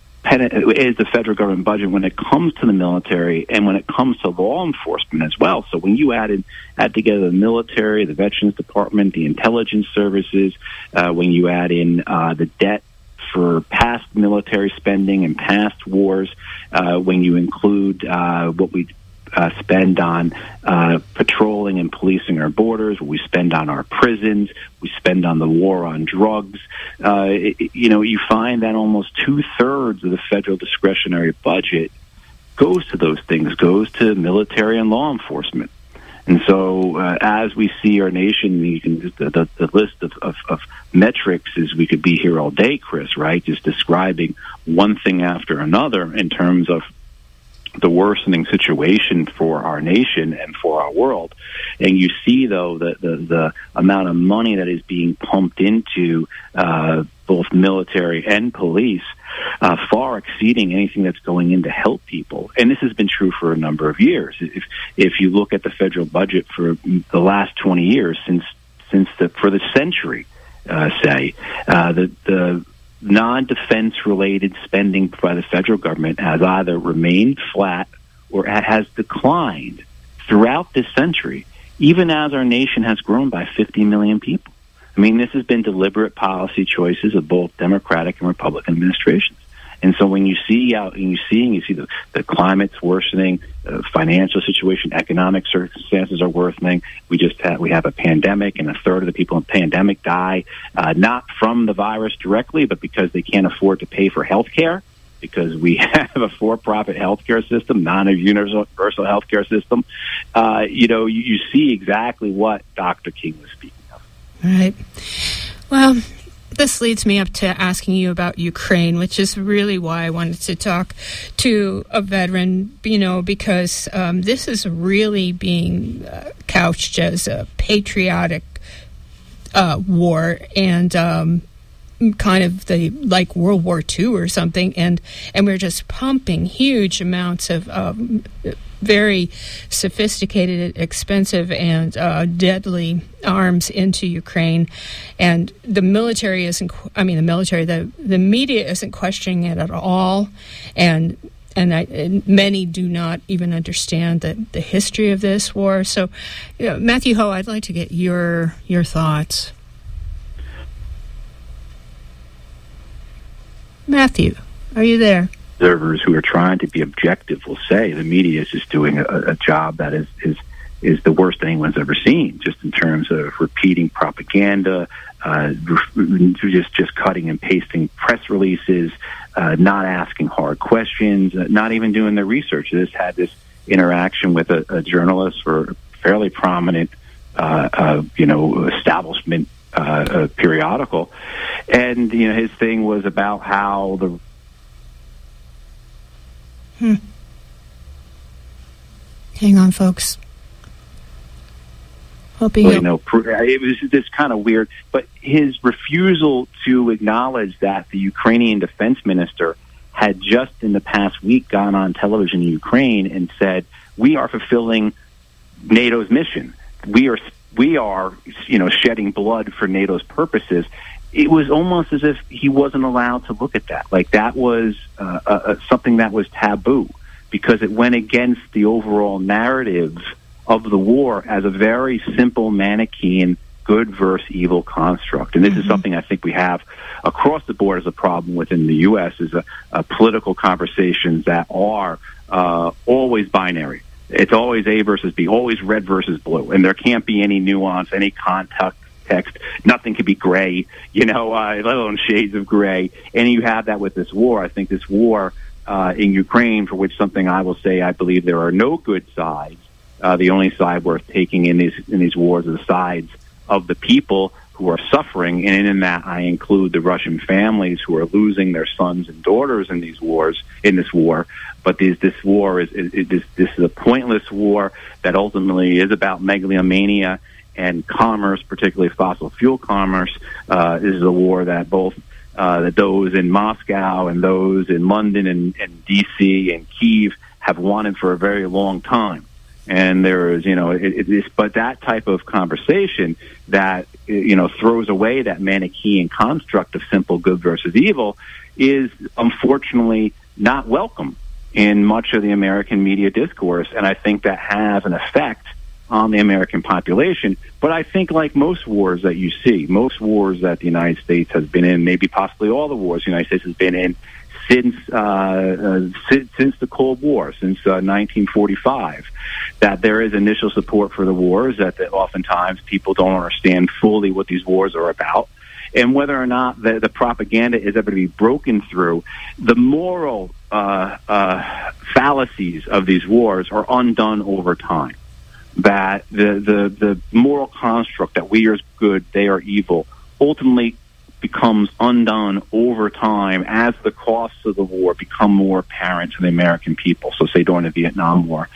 is the federal government budget when it comes to the military and when it comes to law enforcement as well. So when you add in, add together the military, the Veterans Department, the intelligence services, uh, when you add in uh, the debt for past military spending and past wars, uh, when you include uh, what we Uh, spend on uh, patrolling and policing our borders, what we spend on our prisons, we spend on the war on drugs. Uh, it, you know, you find that almost two-thirds of the federal discretionary budget goes to those things, goes to military and law enforcement. And so uh, as we see our nation, you can the, the, the list of, of, of metrics is we could be here all day, Chris, right, just describing one thing after another in terms of the worsening situation for our nation and for our world. And you see, though, the, the, the amount of money that is being pumped into uh, both military and police uh, far exceeding anything that's going in to help people. And this has been true for a number of years. If, if you look at the federal budget for the last twenty years, since since the for the century, uh, say, uh, the the non-defense related spending by the federal government has either remained flat or has declined throughout this century, even as our nation has grown by fifty million people. I mean, this has been deliberate policy choices of both Democratic and Republican administrations. And so when you see out and you see and you see the, the climate's worsening, uh, financial situation, economic circumstances are worsening. We just have, we have a pandemic, and a third of the people in the pandemic die uh, not from the virus directly, but because they can't afford to pay for health care, because we have a for-profit healthcare system, not a universal healthcare system. Uh, you know, you, you see exactly what Doctor King was speaking of. All right. Well, this leads me up to asking you about Ukraine, which is really why I wanted to talk to a veteran, you know, because um, this is really being uh, couched as a patriotic uh, war and um, kind of the like World War Two or something, and and we're just pumping huge amounts of um, very sophisticated, expensive, and uh, deadly arms into Ukraine, and the military isn't. I mean, the military, the the media isn't questioning it at all, and and, I, and many do not even understand the the history of this war. So, you know, Matthew Hoh, I'd like to get your your thoughts. Matthew, are you there? Observers who are trying to be objective will say the media is just doing a, a job that is, is is the worst anyone's ever seen, just in terms of repeating propaganda, uh, just just cutting and pasting press releases, uh, not asking hard questions, uh, not even doing their research. This had this interaction with a, a journalist for a fairly prominent, uh, uh, you know, establishment uh, uh, periodical, and you know his thing was about how the Hmm. Hang on, folks. Hoping well, you know, it was this kind of weird, but his refusal to acknowledge that the Ukrainian defense minister had just in the past week gone on television in Ukraine and said, "We are fulfilling NATO's mission. We are, we are, you know, shedding blood for NATO's purposes." It was almost as if he wasn't allowed to look at that. Like that was uh, uh, something that was taboo, because it went against the overall narrative of the war as a very simple Manichaean good versus evil construct. And this mm-hmm. is something I think we have across the board as a problem within the U S is a, a political conversations that are uh, always binary. It's always A versus B, always red versus blue, and there can't be any nuance, any context. Text. Nothing could be gray, you know, uh, let alone shades of gray. And you have that with this war. I think this war uh, in Ukraine, for which something I will say, I believe there are no good sides. Uh, the only side worth taking in these in these wars are the sides of the people who are suffering, and in that I include the Russian families who are losing their sons and daughters in these wars, in this war. But this, this war is, is, is this, this is a pointless war that ultimately is about megalomania and commerce, particularly fossil fuel commerce. Uh, this is a war that both uh, that those in Moscow and those in London and, and D C and Kyiv have wanted for a very long time. And there is, you know, it, it is, but that type of conversation that, you know, throws away that Manichaean construct of simple good versus evil is unfortunately not welcome in much of the American media discourse. And I think that has an effect on the American population. But I think like most wars that you see, most wars that the United States has been in, maybe possibly all the wars the United States has been in since uh, uh, since, since the Cold War, since uh, nineteen forty-five, that there is initial support for the wars, that, that oftentimes people don't understand fully what these wars are about. And whether or not the, the propaganda is ever to be broken through, the moral uh, uh, fallacies of these wars are undone over time. That the, the, the moral construct that we are good, they are evil, ultimately becomes undone over time as the costs of the war become more apparent to the American people. So say during the Vietnam War,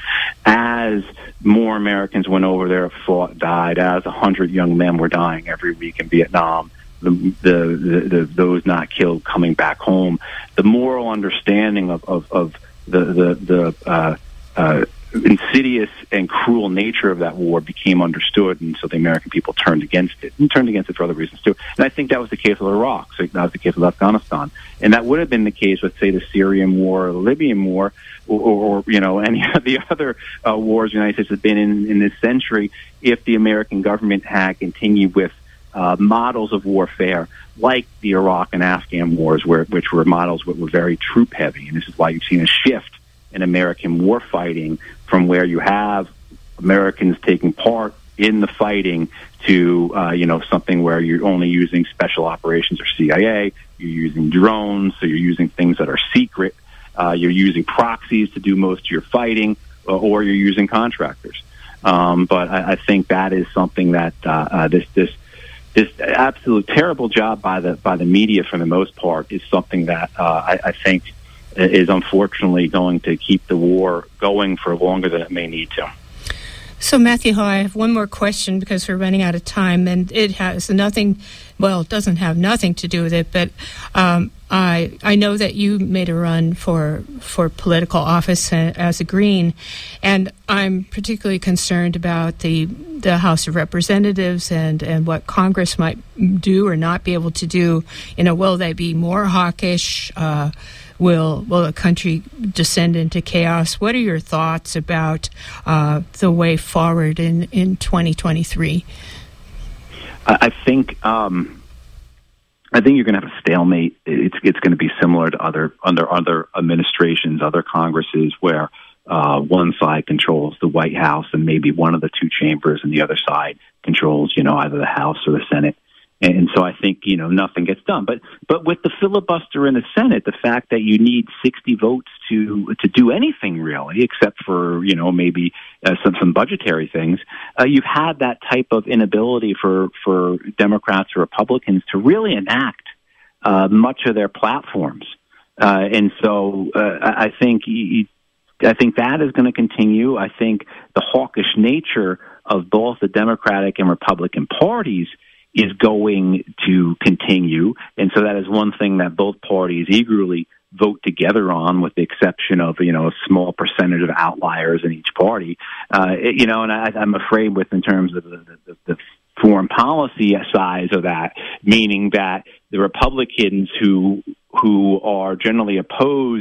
as more Americans went over there, fought, died, as a hundred young men were dying every week in Vietnam, the, the, the, the those not killed coming back home, the moral understanding of, of, of the, the, the uh, uh, insidious and cruel nature of that war became understood, and so the American people turned against it, and turned against it for other reasons too. And I think that was the case with Iraq, so that was the case with Afghanistan, and that would have been the case with, say, the Syrian War or the Libyan War, or, or you know, any of the other uh, wars the United States has been in in this century, if the American government had continued with uh, models of warfare like the Iraq and Afghan wars, where which were models that were very troop-heavy, and this is why you've seen a shift in American war fighting from where you have Americans taking part in the fighting to, uh, you know, something where you're only using special operations or C I A, you're using drones, so you're using things that are secret, uh, you're using proxies to do most of your fighting, uh, or you're using contractors. Um, but I, I think that is something that uh, uh, this this this absolute terrible job by the by the media for the most part is something that uh, I, I think is unfortunately going to keep the war going for longer than it may need to. So, Matthew Hall, I have one more question because we're running out of time, and it has nothing, well, it doesn't have nothing to do with it, but um, I I know that you made a run for for political office as a Green, and I'm particularly concerned about the the House of Representatives and, and what Congress might do or not be able to do. You know, will they be more hawkish? Uh, Will will the country descend into chaos? What are your thoughts about uh, the way forward in, in twenty twenty-three? I think um, I think you're going to have a stalemate. It's it's going to be similar to other under other administrations, other Congresses, where uh, one side controls the White House and maybe one of the two chambers, and the other side controls, you know, either the House or the Senate. And so I think, you know, nothing gets done. But but with the filibuster in the Senate, the fact that you need sixty votes to to do anything really, except for, you know, maybe uh, some some budgetary things, uh, you've had that type of inability for, for Democrats or Republicans to really enact uh, much of their platforms. Uh, and so uh, I think you, I think that is going to continue. I think the hawkish nature of both the Democratic and Republican parties is going to continue. And so that is one thing that both parties eagerly vote together on, with the exception of, you know, a small percentage of outliers in each party. Uh, it, you know, and I, I'm afraid with, in terms of the, the, the foreign policy size of that, meaning that the Republicans who, who are generally opposed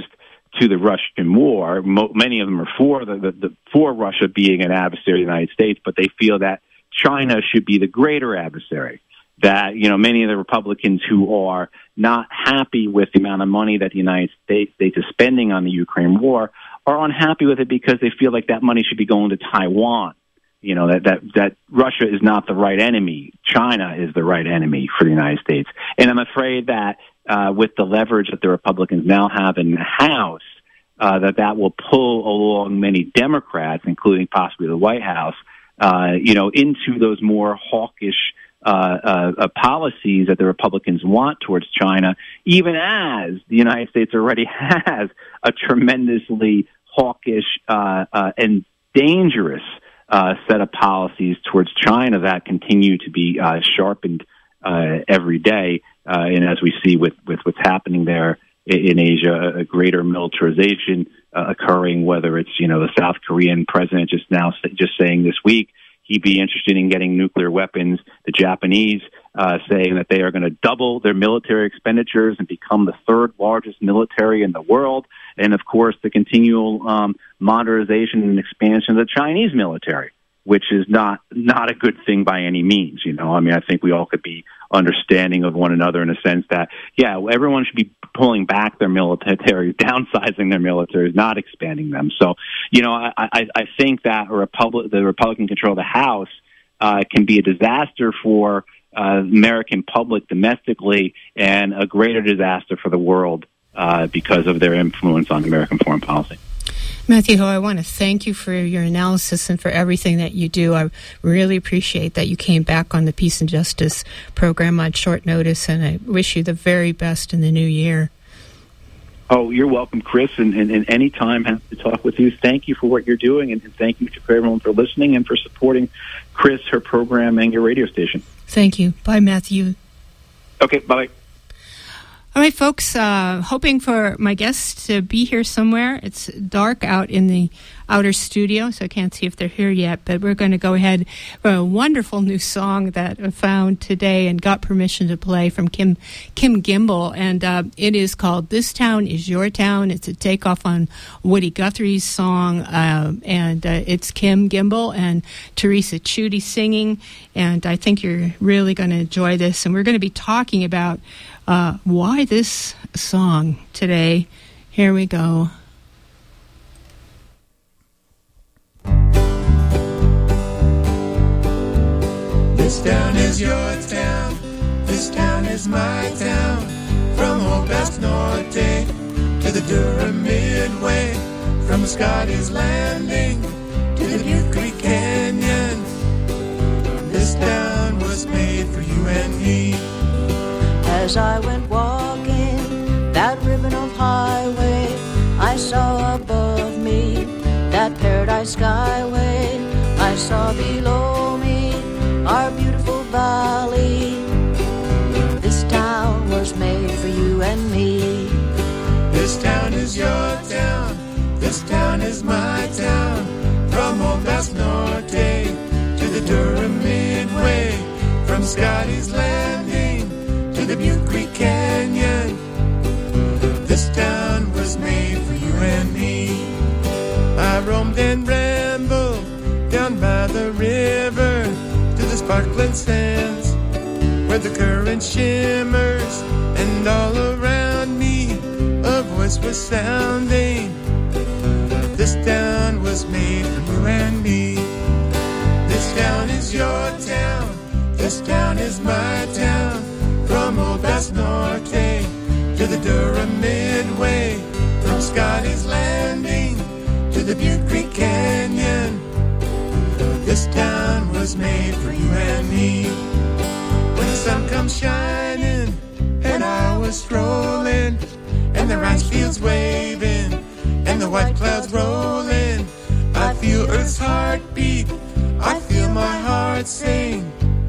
to the Russian war. Mo- many of them are for the, the, the for Russia being an adversary of the United States, but they feel that China should be the greater adversary. That, you know, many of the Republicans who are not happy with the amount of money that the United States, States is spending on the Ukraine war are unhappy with it because they feel like that money should be going to Taiwan. You know, that, that, that Russia is not the right enemy. China is the right enemy for the United States. And I'm afraid that uh, with the leverage that the Republicans now have in the House, uh, that that will pull along many Democrats, including possibly the White House, uh, you know, into those more hawkish Uh, uh, uh, policies that the Republicans want towards China, even as the United States already has a tremendously hawkish uh, uh, and dangerous uh, set of policies towards China that continue to be uh, sharpened uh, every day. Uh, and as we see with, with what's happening there in, in Asia, a greater militarization uh, occurring, whether it's, you know, the South Korean president just now just saying this week he'd be interested in getting nuclear weapons. The Japanese uh, saying that they are going to double their military expenditures and become the third largest military in the world. And, of course, the continual um, modernization and expansion of the Chinese military, which is not not a good thing by any means. You know, I mean, I think we all could be understanding of one another in a sense that, yeah, everyone should be pulling back their military, downsizing their militaries, not expanding them. So, you know, I, I, I think that a Republic, the Republican control of the House uh, can be a disaster for uh, American public domestically and a greater disaster for the world uh, because of their influence on American foreign policy. Matthew Hoh, I want to thank you for your analysis and for everything that you do. I really appreciate that you came back on the Peace and Justice program on short notice, and I wish you the very best in the new year. Oh, you're welcome, Chris, and, and, and any time happy to talk with you. Thank you for what you're doing, and, and thank you to everyone for listening and for supporting Chris, her program, and your radio station. Thank you. Bye, Matthew. Okay, bye. All right, folks, uh, hoping for my guests to be here somewhere. It's dark out in the outer studio, so I can't see if they're here yet, but we're going to go ahead for a wonderful new song that I found today and got permission to play from Kim Kim Gimble, and uh, it is called This Town Is Your Town. It's a takeoff on Woody Guthrie's song, uh, and uh, it's Kim Gimble and Teresa Chudy singing, and I think you're really going to enjoy this, and we're going to be talking about Uh, why this song today. Here we go. This town is your town. This town is my town. From Old West Norte to the Durham Midway, from Scotty's Landing to the Butte Creek Canyon. This town was made for you and me. As I went walking that ribbon of highway, I saw above me that paradise skyway. I saw below me our beautiful valley. This town was made for you and me. This town is your town. This town is my town. From Old West Norte to the Durham Midway, from Scotty's Landing to the Butte Creek Canyon. This town was made for you and me. I roamed and rambled down by the river to the sparkling sands, where the current shimmers, and all around me a voice was sounding. This town was made for you and me. This town is your town. This town is my town. From Old West Norte to the Durham Midway, from Scotty's Landing to the Butte Creek Canyon. This town was made for you and me. When the sun comes shining and I was strolling, and the rice fields waving and the white clouds rolling, I feel Earth's heartbeat, I feel my heart sing.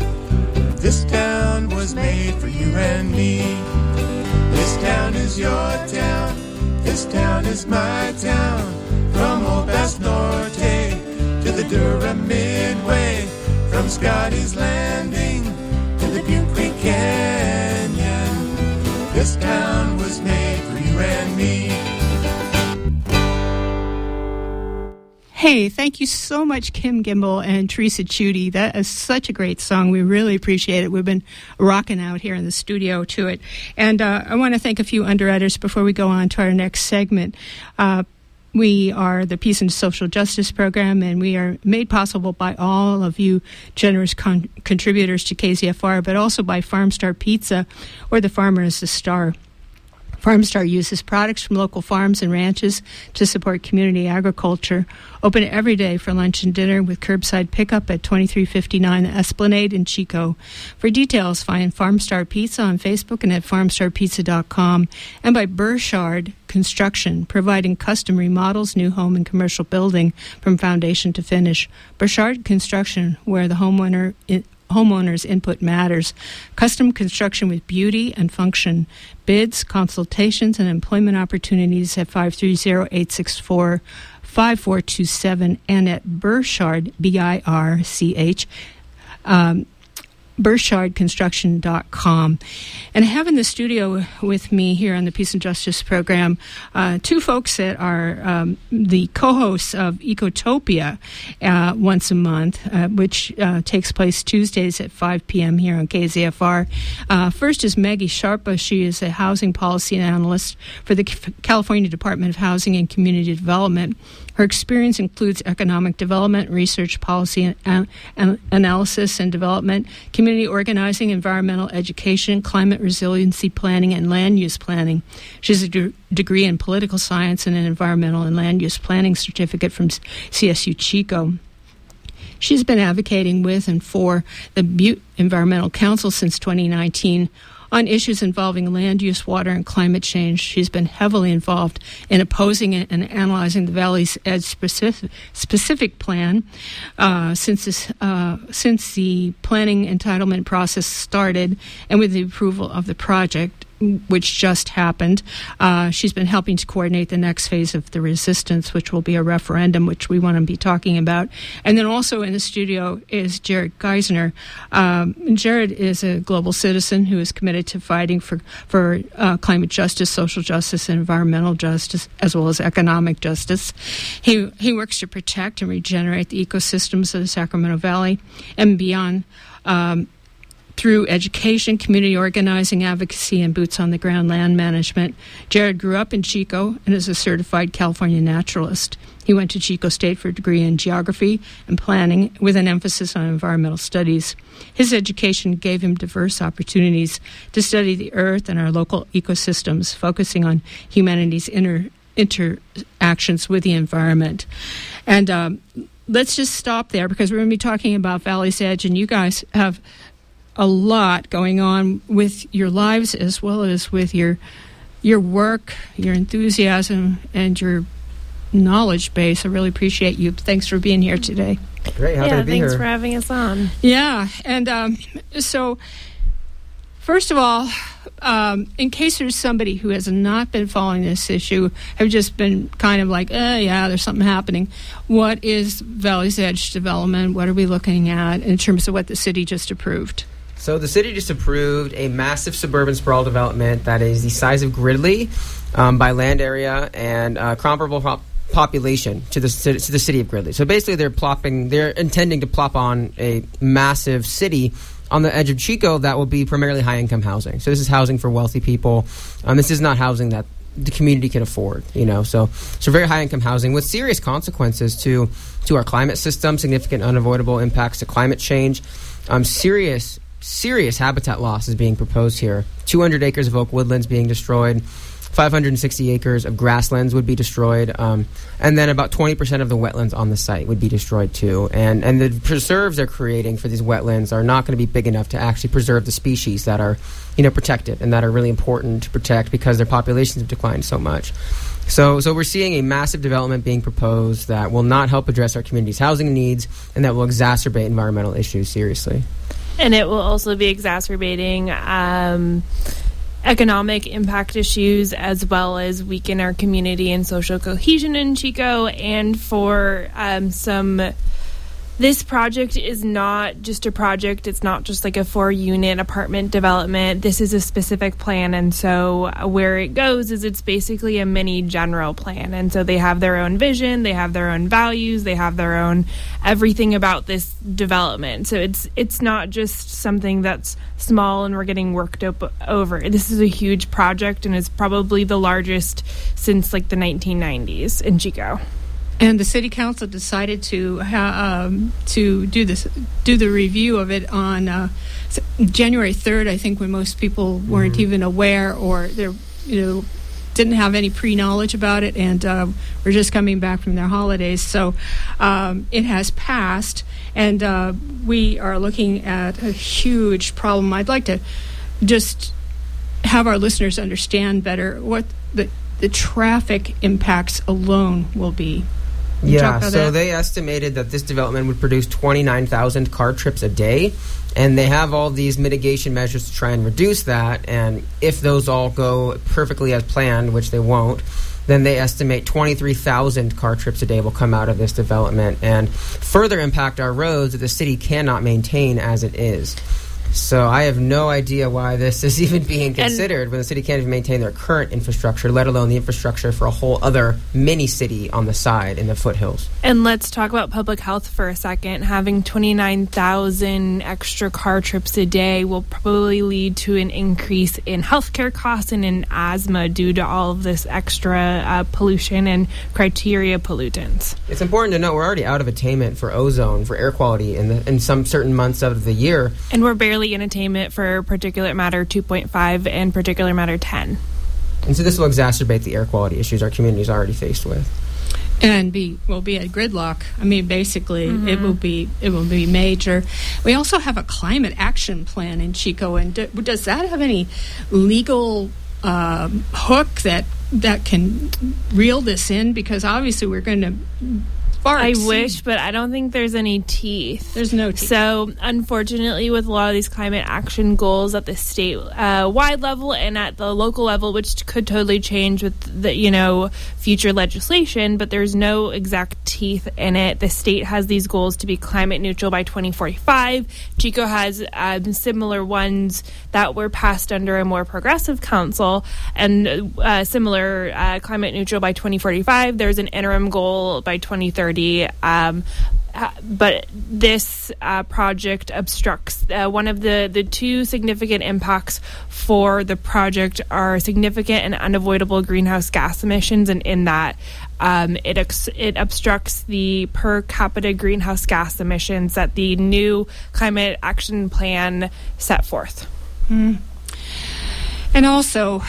This town was made for you and me. This town is your town. This town is my town. From Old West Norte to the Durham Midway, from Scotty's Landing to the Butte Creek Canyon. This town was made for you and me. Hey, thank you so much, Kim Gimbel and Teresa Chudy. That is such a great song. We really appreciate it. We've been rocking out here in the studio to it. And uh, I want to thank a few underwriters before we go on to our next segment. Uh, we are the Peace and Social Justice Program, and we are made possible by all of you generous con- contributors to K Z F R, but also by Farmstar Pizza, or the farmer is the star. Farmstar uses products from local farms and ranches to support community agriculture. Open every day for lunch and dinner with curbside pickup at twenty-three fifty-nine Esplanade in Chico. For details, find Farmstar Pizza on Facebook and at farmstar pizza dot com. And by Burchard Construction, providing custom remodels, new home and commercial building from foundation to finish. Burchard Construction, where the homeowner in homeowners' input matters. Custom construction with beauty and function. Bids, consultations, and employment opportunities at five three zero, eight six four, five four two seven and at Burchard, B I R C H, um, burchard construction dot com. And I have in the studio with me here on the Peace and Justice Program uh, two folks that are um, the co-hosts of Ecotopia uh, once a month, uh, which uh, takes place Tuesdays at five p.m. here on K Z F R. Uh, first is Maggie Sharpa. She is a housing policy analyst for the California Department of Housing and Community Development. Her experience includes economic development, research, policy and, and analysis and development, community organizing, environmental education, climate resiliency planning, and land use planning. She has a de- degree in political science and an environmental and land use planning certificate from C S U Chico. She's been advocating with and for the Butte Environmental Council since twenty nineteen. On issues involving land use, water, and climate change. She's been heavily involved in opposing and analyzing the Valley's Edge specific, specific plan uh, since this, uh, since the planning entitlement process started and with the approval of the project, which just happened. Uh, she's been helping to coordinate the next phase of the resistance, which will be a referendum, which we want to be talking about. And then also in the studio is Jared Geisner. Um, Jared is a global citizen who is committed to fighting for, for uh, climate justice, social justice, and environmental justice, as well as economic justice. He, he works to protect and regenerate the ecosystems of the Sacramento Valley and beyond, um, through education, community organizing, advocacy, and boots-on-the-ground land management. Jared grew up in Chico and is a certified California naturalist. He went to Chico State for a degree in geography and planning with an emphasis on environmental studies. His education gave him diverse opportunities to study the earth and our local ecosystems, focusing on humanity's inter- interactions with the environment. And um, let's just stop there because we're going to be talking about Valley's Edge, and you guys have a lot going on with your lives as well as with your your work, your enthusiasm, and your knowledge base. I really appreciate you. Thanks for being here today. Great, happy yeah, to be thanks here. for having us on. Yeah, and um, so first of all, um, in case there's somebody who has not been following this issue, have just been kind of like, oh, yeah, there's something happening. What is Valley's Edge development? What are we looking at in terms of what the city just approved? So the city just approved a massive suburban sprawl development that is the size of Gridley um, by land area and uh, comparable pop- population to the to the city of Gridley. So basically, they're plopping, they're intending to plop on a massive city on the edge of Chico that will be primarily high-income housing. So this is housing for wealthy people. Um, this is not housing that the community can afford, you know. So so very high-income housing with serious consequences to to our climate system, significant unavoidable impacts to climate change, um, serious. Serious habitat loss is being proposed here. two hundred acres of oak woodlands being destroyed. five hundred sixty acres of grasslands would be destroyed. Um, and then about twenty percent of the wetlands on the site would be destroyed too. And, and the preserves they're creating for these wetlands are not going to be big enough to actually preserve the species that are, you know, protected and that are really important to protect because their populations have declined so much. So, so we're seeing a massive development being proposed that will not help address our community's housing needs and that will exacerbate environmental issues seriously. And it will also be exacerbating um, economic impact issues as well as weaken our community and social cohesion in Chico, and for um, some this project is not just a project. It's not just like a four-unit apartment development. This is a specific plan, and so where it goes is it's basically a mini general plan. And so they have their own vision, they have their own values, they have their own everything about this development. So it's it's not just something that's small and we're getting worked up over. This is a huge project, and it's probably the largest since like the nineteen nineties in Chico. And the city council decided to ha- um, to do this, do the review of it on uh, January third. I think when most people weren't mm-hmm. even aware, or they, you know, didn't have any pre-knowledge about it, and uh, were just coming back from their holidays. So um, it has passed, and uh, we are looking at a huge problem. I'd like to just have our listeners understand better what the the traffic impacts alone will be. Yeah, so that? They estimated that this development would produce twenty-nine thousand car trips a day, and they have all these mitigation measures to try and reduce that, and if those all go perfectly as planned, which they won't, then they estimate twenty-three thousand car trips a day will come out of this development and further impact our roads that the city cannot maintain as it is. So I have no idea why this is even being considered and when the city can't even maintain their current infrastructure, let alone the infrastructure for a whole other mini city on the side in the foothills. And let's talk about public health for a second. Having twenty-nine thousand extra car trips a day will probably lead to an increase in healthcare costs and in asthma due to all of this extra uh, pollution and criteria pollutants. It's important to note we're already out of attainment for ozone, for air quality in, the, in some certain months of the year. And we're barely in attainment for particulate matter two point five and particulate matter ten. And so this will exacerbate the air quality issues our community is already faced with. And be will be a gridlock. I mean, basically, mm-hmm. it will be it will be major. We also have a climate action plan in Chico, and do, does that have any legal um, hook that that can reel this in? Because obviously, we're going to. I wish, but I don't think there's any teeth. There's no teeth. So, unfortunately, with a lot of these climate action goals at the state-wide uh, level and at the local level, which could totally change with the, you know, future legislation, but there's no exact teeth in it. The state has these goals to be climate neutral by twenty forty-five. Chico has um, similar ones that were passed under a more progressive council, and uh, similar uh, climate neutral by twenty forty-five. There's an interim goal by twenty thirty. Um, but this uh, project obstructs uh, one of the, the two significant impacts for the project are significant and unavoidable greenhouse gas emissions, and in that um, it ex- it obstructs the per capita greenhouse gas emissions that the new climate action plan set forth. Mm. And also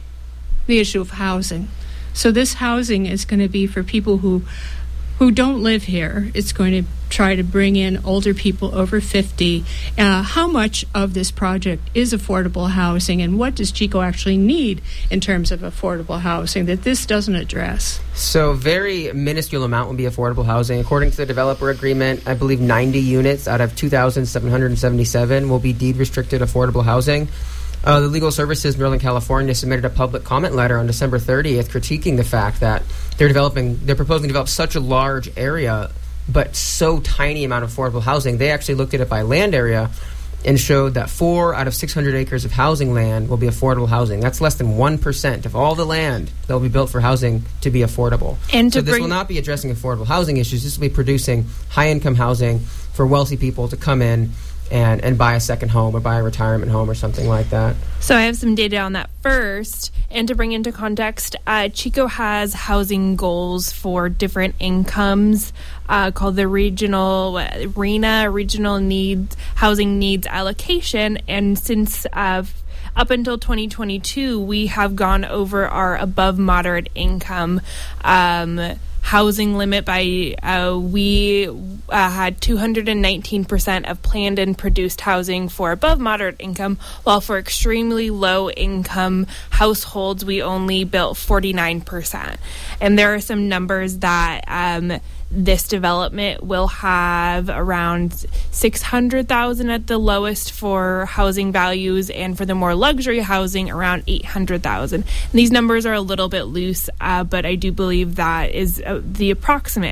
the issue of housing. So this housing is going to be for people who who don't live here. It's going to try to bring in older people over fifty. Uh, how much of this project is affordable housing, and what does Chico actually need in terms of affordable housing that this doesn't address? So very minuscule amount will be affordable housing. According to the developer agreement, I believe ninety units out of two thousand seven hundred seventy-seven will be deed-restricted affordable housing. Uh, the Legal Services Northern California submitted a public comment letter on December thirtieth critiquing the fact that they're developing, they're proposing to develop such a large area, but so tiny amount of affordable housing. They actually looked at it by land area and showed that four out of six hundred acres of housing land will be affordable housing. That's less than one percent of all the land that will be built for housing to be affordable. And so to this bring- will not be addressing affordable housing issues. This will be producing high-income housing for wealthy people to come in and, and buy a second home or buy a retirement home or something like that. So I have some data on that first. And to bring into context, uh, Chico has housing goals for different incomes uh, called the regional uh, R E N A, Regional Needs Housing Needs Allocation. And since uh, up until twenty twenty-two, we have gone over our above moderate income um housing limit by uh, we uh, had two hundred nineteen percent of planned and produced housing for above moderate income, while for extremely low income households we only built forty-nine percent. And there are some numbers that um, this development will have around six hundred thousand at the lowest for housing values, and for the more luxury housing around eight hundred thousand. These numbers are a little bit loose, uh, but I do believe that is uh, the approximate.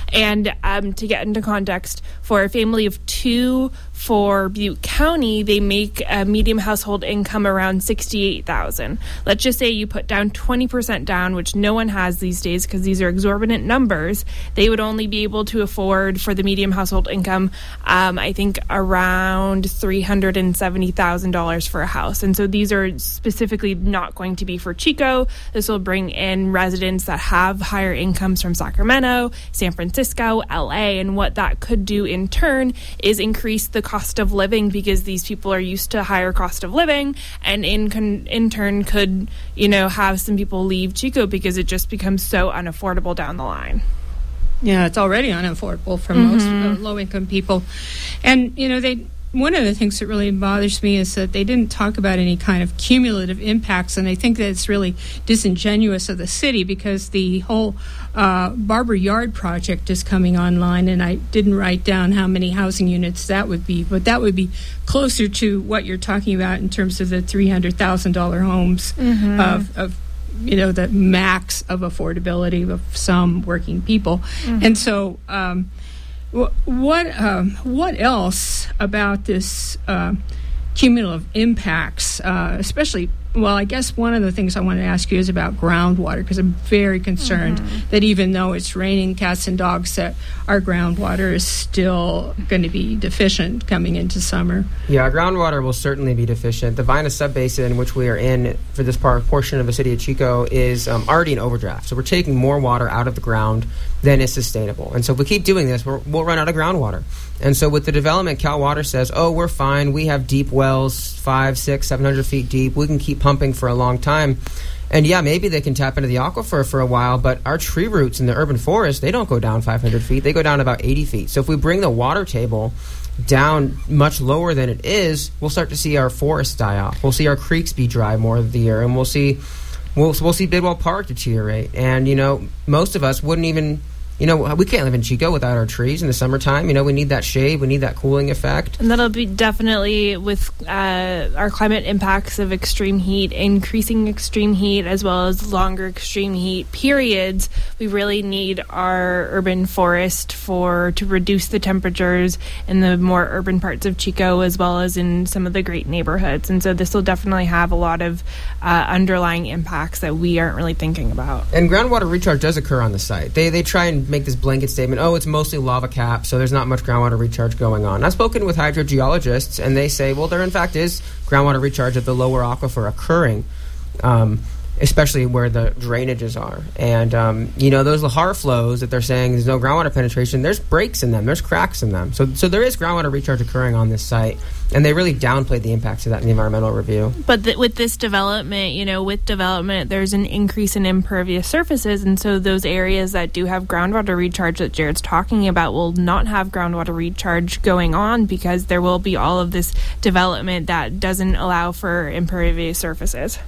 And um, to get into context, for a family of two for Butte County, they make a medium household income around sixty-eight thousand dollars. Let's just say you put down twenty percent down, which no one has these days because these are exorbitant numbers. They would only be able to afford, for the medium household income, um, I think around three hundred seventy thousand dollars for a house. And so these are specifically not going to be for Chico. This will bring in residents that have higher incomes from Sacramento, San Francisco, L A, and what that could do in turn is increase the cost of living because these people are used to higher cost of living, and in con- in turn could, you know, have some people leave Chico because it just becomes so unaffordable down the line. Yeah, it's already unaffordable for Mm-hmm. most uh, low-income people. And, you know, they one of the things that really bothers me is that they didn't talk about any kind of cumulative impacts, and I think that it's really disingenuous of the city because the whole uh, Barber Yard project is coming online, and I didn't write down how many housing units that would be, but that would be closer to what you're talking about in terms of the three hundred thousand dollars homes Mm-hmm. of, of you know, the max of affordability of some working people. Mm-hmm. And so um, wh- what um, what else about this uh, cumulative impacts, uh, especially, well, I guess one of the things I want to ask you is about groundwater, because I'm very concerned Mm-hmm. that even though it's raining cats and dogs, that our groundwater is still going to be deficient coming into summer. Yeah, our groundwater will certainly be deficient. The Vina subbasin, which we are in for this part, portion of the city of Chico, is um, already in overdraft. So we're taking more water out of the ground than is sustainable. And so if we keep doing this, we're, we'll run out of groundwater. And so with the development, Cal Water says, oh, we're fine. We have deep wells, five, six, seven hundred feet deep. We can keep pumping for a long time. And yeah, maybe they can tap into the aquifer for a while, but our tree roots in the urban forest, they don't go down five hundred feet. They go down about eighty feet. So if we bring the water table down much lower than it is, we'll start to see our forests die off. We'll see our creeks be dry more of the year, and we'll see we'll we'll see Bidwell Park deteriorate. And, you know, most of us wouldn't even... You know, we can't live in Chico without our trees in the summertime. You know, we need that shade. We need that cooling effect. And that'll be definitely with uh, our climate impacts of extreme heat, increasing extreme heat, as well as longer extreme heat periods. We really need our urban forest for to reduce the temperatures in the more urban parts of Chico, as well as in some of the great neighborhoods. And so this will definitely have a lot of uh, underlying impacts that we aren't really thinking about. And groundwater recharge does occur on the site. They they try and make this blanket statement, oh, it's mostly lava cap, so there's not much groundwater recharge going on. I've spoken with hydrogeologists, and they say, well, there in fact is groundwater recharge at the lower aquifer occurring, um, especially where the drainages are. And, um, you know, those Lahar flows that they're saying there's no groundwater penetration, there's breaks in them, there's cracks in them. So, so there is groundwater recharge occurring on this site, and they really downplayed the impacts of that in the environmental review. But th- with this development, you know, with development, there's an increase in impervious surfaces, and so those areas that do have groundwater recharge that Jared's talking about will not have groundwater recharge going on because there will be all of this development that doesn't allow for impervious surfaces.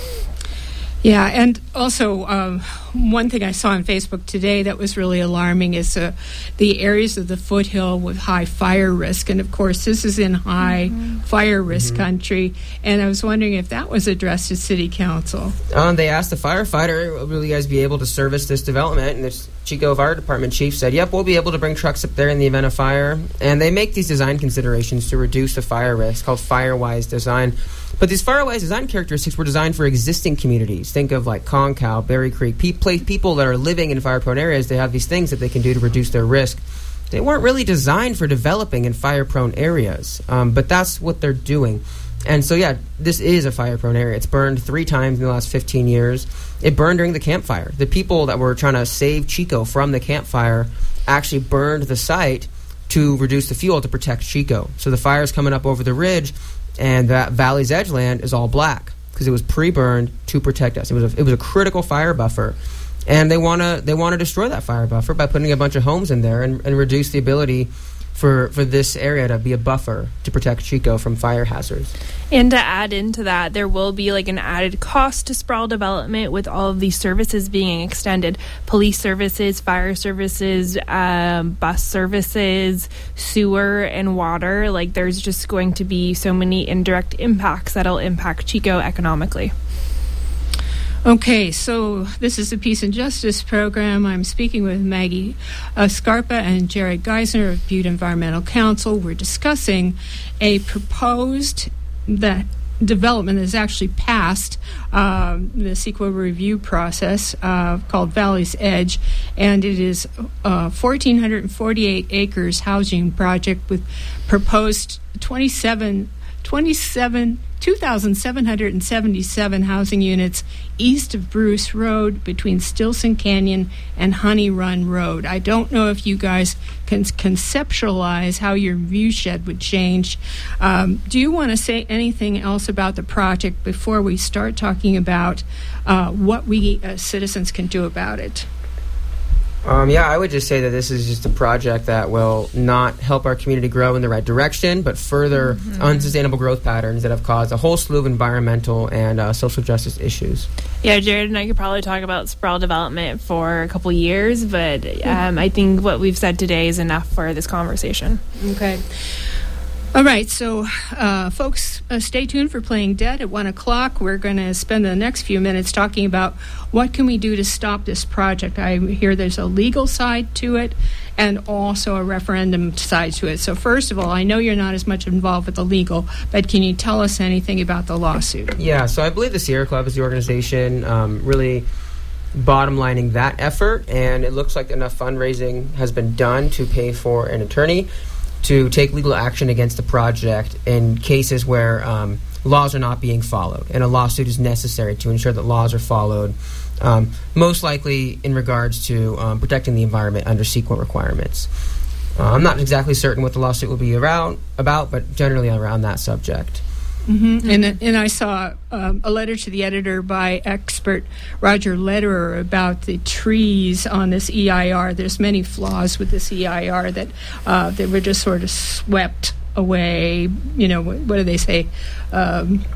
Yeah, and also um, one thing I saw on Facebook today that was really alarming is uh, the areas of the foothill with high fire risk. And, of course, this is in high mm-hmm. fire risk mm-hmm. country. And I was wondering if that was addressed at City Council. Um, they asked the firefighter, will you guys be able to service this development? And the Chico Fire Department chief said, yep, we'll be able to bring trucks up there in the event of fire. And they make these design considerations to reduce the fire risk, called Firewise design. But these Firewise design characteristics were designed for existing communities. Think of like Concow, Berry Creek, pe- people that are living in fire-prone areas. They have these things that they can do to reduce their risk. They weren't really designed for developing in fire-prone areas, um, but that's what they're doing. And so, yeah, this is a fire-prone area. It's burned three times in the last fifteen years. It burned during the campfire. The people that were trying to save Chico from the campfire actually burned the site to reduce the fuel to protect Chico. So the fire's coming up over the ridge, and that Valley's Edge land is all black because it was pre-burned to protect us. It was a, it was a critical fire buffer, and they want to they want to destroy that fire buffer by putting a bunch of homes in there and, and reduce the ability for for this area to be a buffer to protect Chico from fire hazards. And to add into that, there will be like an added cost to sprawl development with all of these services being extended. Police services, fire services, um, bus services, sewer and water. Like there's just going to be so many indirect impacts that'll impact Chico economically. Okay, so this is the Peace and Justice program. I'm speaking with Maggie uh, Scarpa and Jared Geisner of Butte Environmental Council. We're discussing a proposed that development that is actually passed uh, the CEQA review process uh, called Valley's Edge, and it is a one thousand four hundred forty-eight acres housing project with proposed twenty-seven, twenty-seven two thousand seven hundred seventy-seven housing units east of Bruce Road between Stilson Canyon and Honey Run Road. I don't know if you guys can conceptualize how your view shed would change. Um, do you want to say anything else about the project before we start talking about uh, what we as citizens can do about it? Um, yeah, I would just say that this is just a project that will not help our community grow in the right direction, but further mm-hmm. unsustainable growth patterns that have caused a whole slew of environmental and uh, social justice issues. Yeah, Jared and I could probably talk about sprawl development for a couple years, but um, I think what we've said today is enough for this conversation. Okay. All right, so uh, folks, uh, stay tuned for Playing Dead at one o'clock. We're going to spend the next few minutes talking about what can we do to stop this project. I hear there's a legal side to it and also a referendum side to it. So first of all, I know you're not as much involved with the legal, but can you tell us anything about the lawsuit? Yeah, so I believe the Sierra Club is the organization um, really bottom lining that effort, and it looks like enough fundraising has been done to pay for an attorney to take legal action against the project in cases where um, laws are not being followed, and a lawsuit is necessary to ensure that laws are followed, um, most likely in regards to um, protecting the environment under CEQA requirements. Uh, I'm not exactly certain what the lawsuit will be around about, but generally around that subject. Mm-hmm. And and I saw um, a letter to the editor by expert Roger Lederer about the trees on this E I R. There's many flaws with this E I R that uh, they were just sort of swept away. You know, what, what do they say? Um,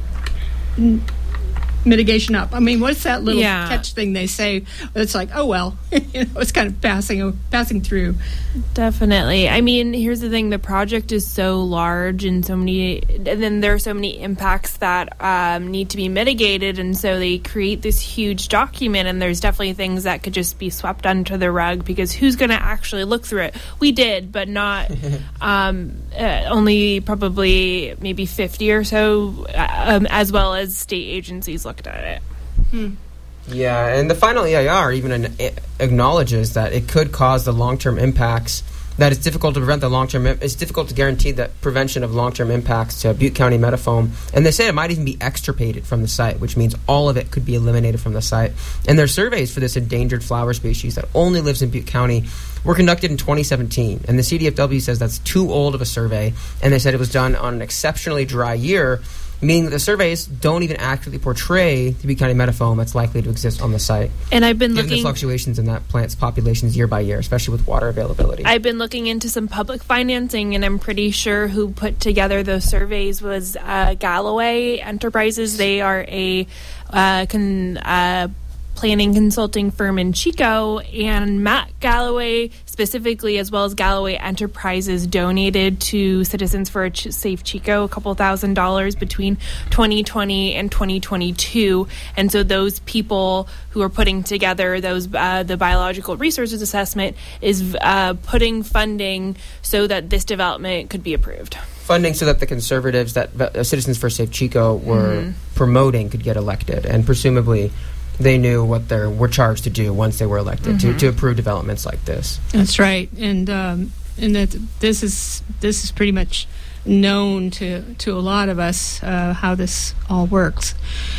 n- mitigation up. I mean, what's that little yeah. catch thing they say? It's like, oh well, you know, it's kind of passing passing through. Definitely. I mean, here's the thing: the project is so large, and so many, and then there are so many impacts that um, need to be mitigated, and so they create this huge document. And there's definitely things that could just be swept under the rug because who's going to actually look through it? We did, but not um, uh, only probably maybe fifty or so, um, as well as state agencies looked at it. Hmm. Yeah, and the final E I R even an, acknowledges that it could cause the long-term impacts, that it's difficult to prevent the long-term, it's difficult to guarantee the prevention of long-term impacts to Butte County Metafoam, and they say it might even be extirpated from the site, which means all of it could be eliminated from the site. And their surveys for this endangered flower species that only lives in Butte County were conducted in twenty seventeen, and the C D F W says that's too old of a survey, and they said it was done on an exceptionally dry year, meaning that the surveys don't even accurately portray the Butte County metafoam that's likely to exist on the site. And I've been given looking the fluctuations in that plant's populations year by year, especially with water availability. I've been looking into some public financing, and I'm pretty sure who put together those surveys was uh, Galloway Enterprises. They are a uh, con, uh, planning consulting firm in Chico, and Matt Galloway specifically, as well as Galloway Enterprises, donated to Citizens for a Ch- Safe Chico a couple thousand dollars between twenty twenty and twenty twenty-two. And so those people who are putting together those uh, the biological resources assessment is uh, putting funding so that this development could be approved. Funding so that the conservatives that uh, Citizens for Safe Chico were Mm-hmm. promoting could get elected, and presumably they knew what they were charged to do once they were elected, Mm-hmm. to, to approve developments like this. That's right, and um, and that this is this is pretty much known to to a lot of us uh, how this all works.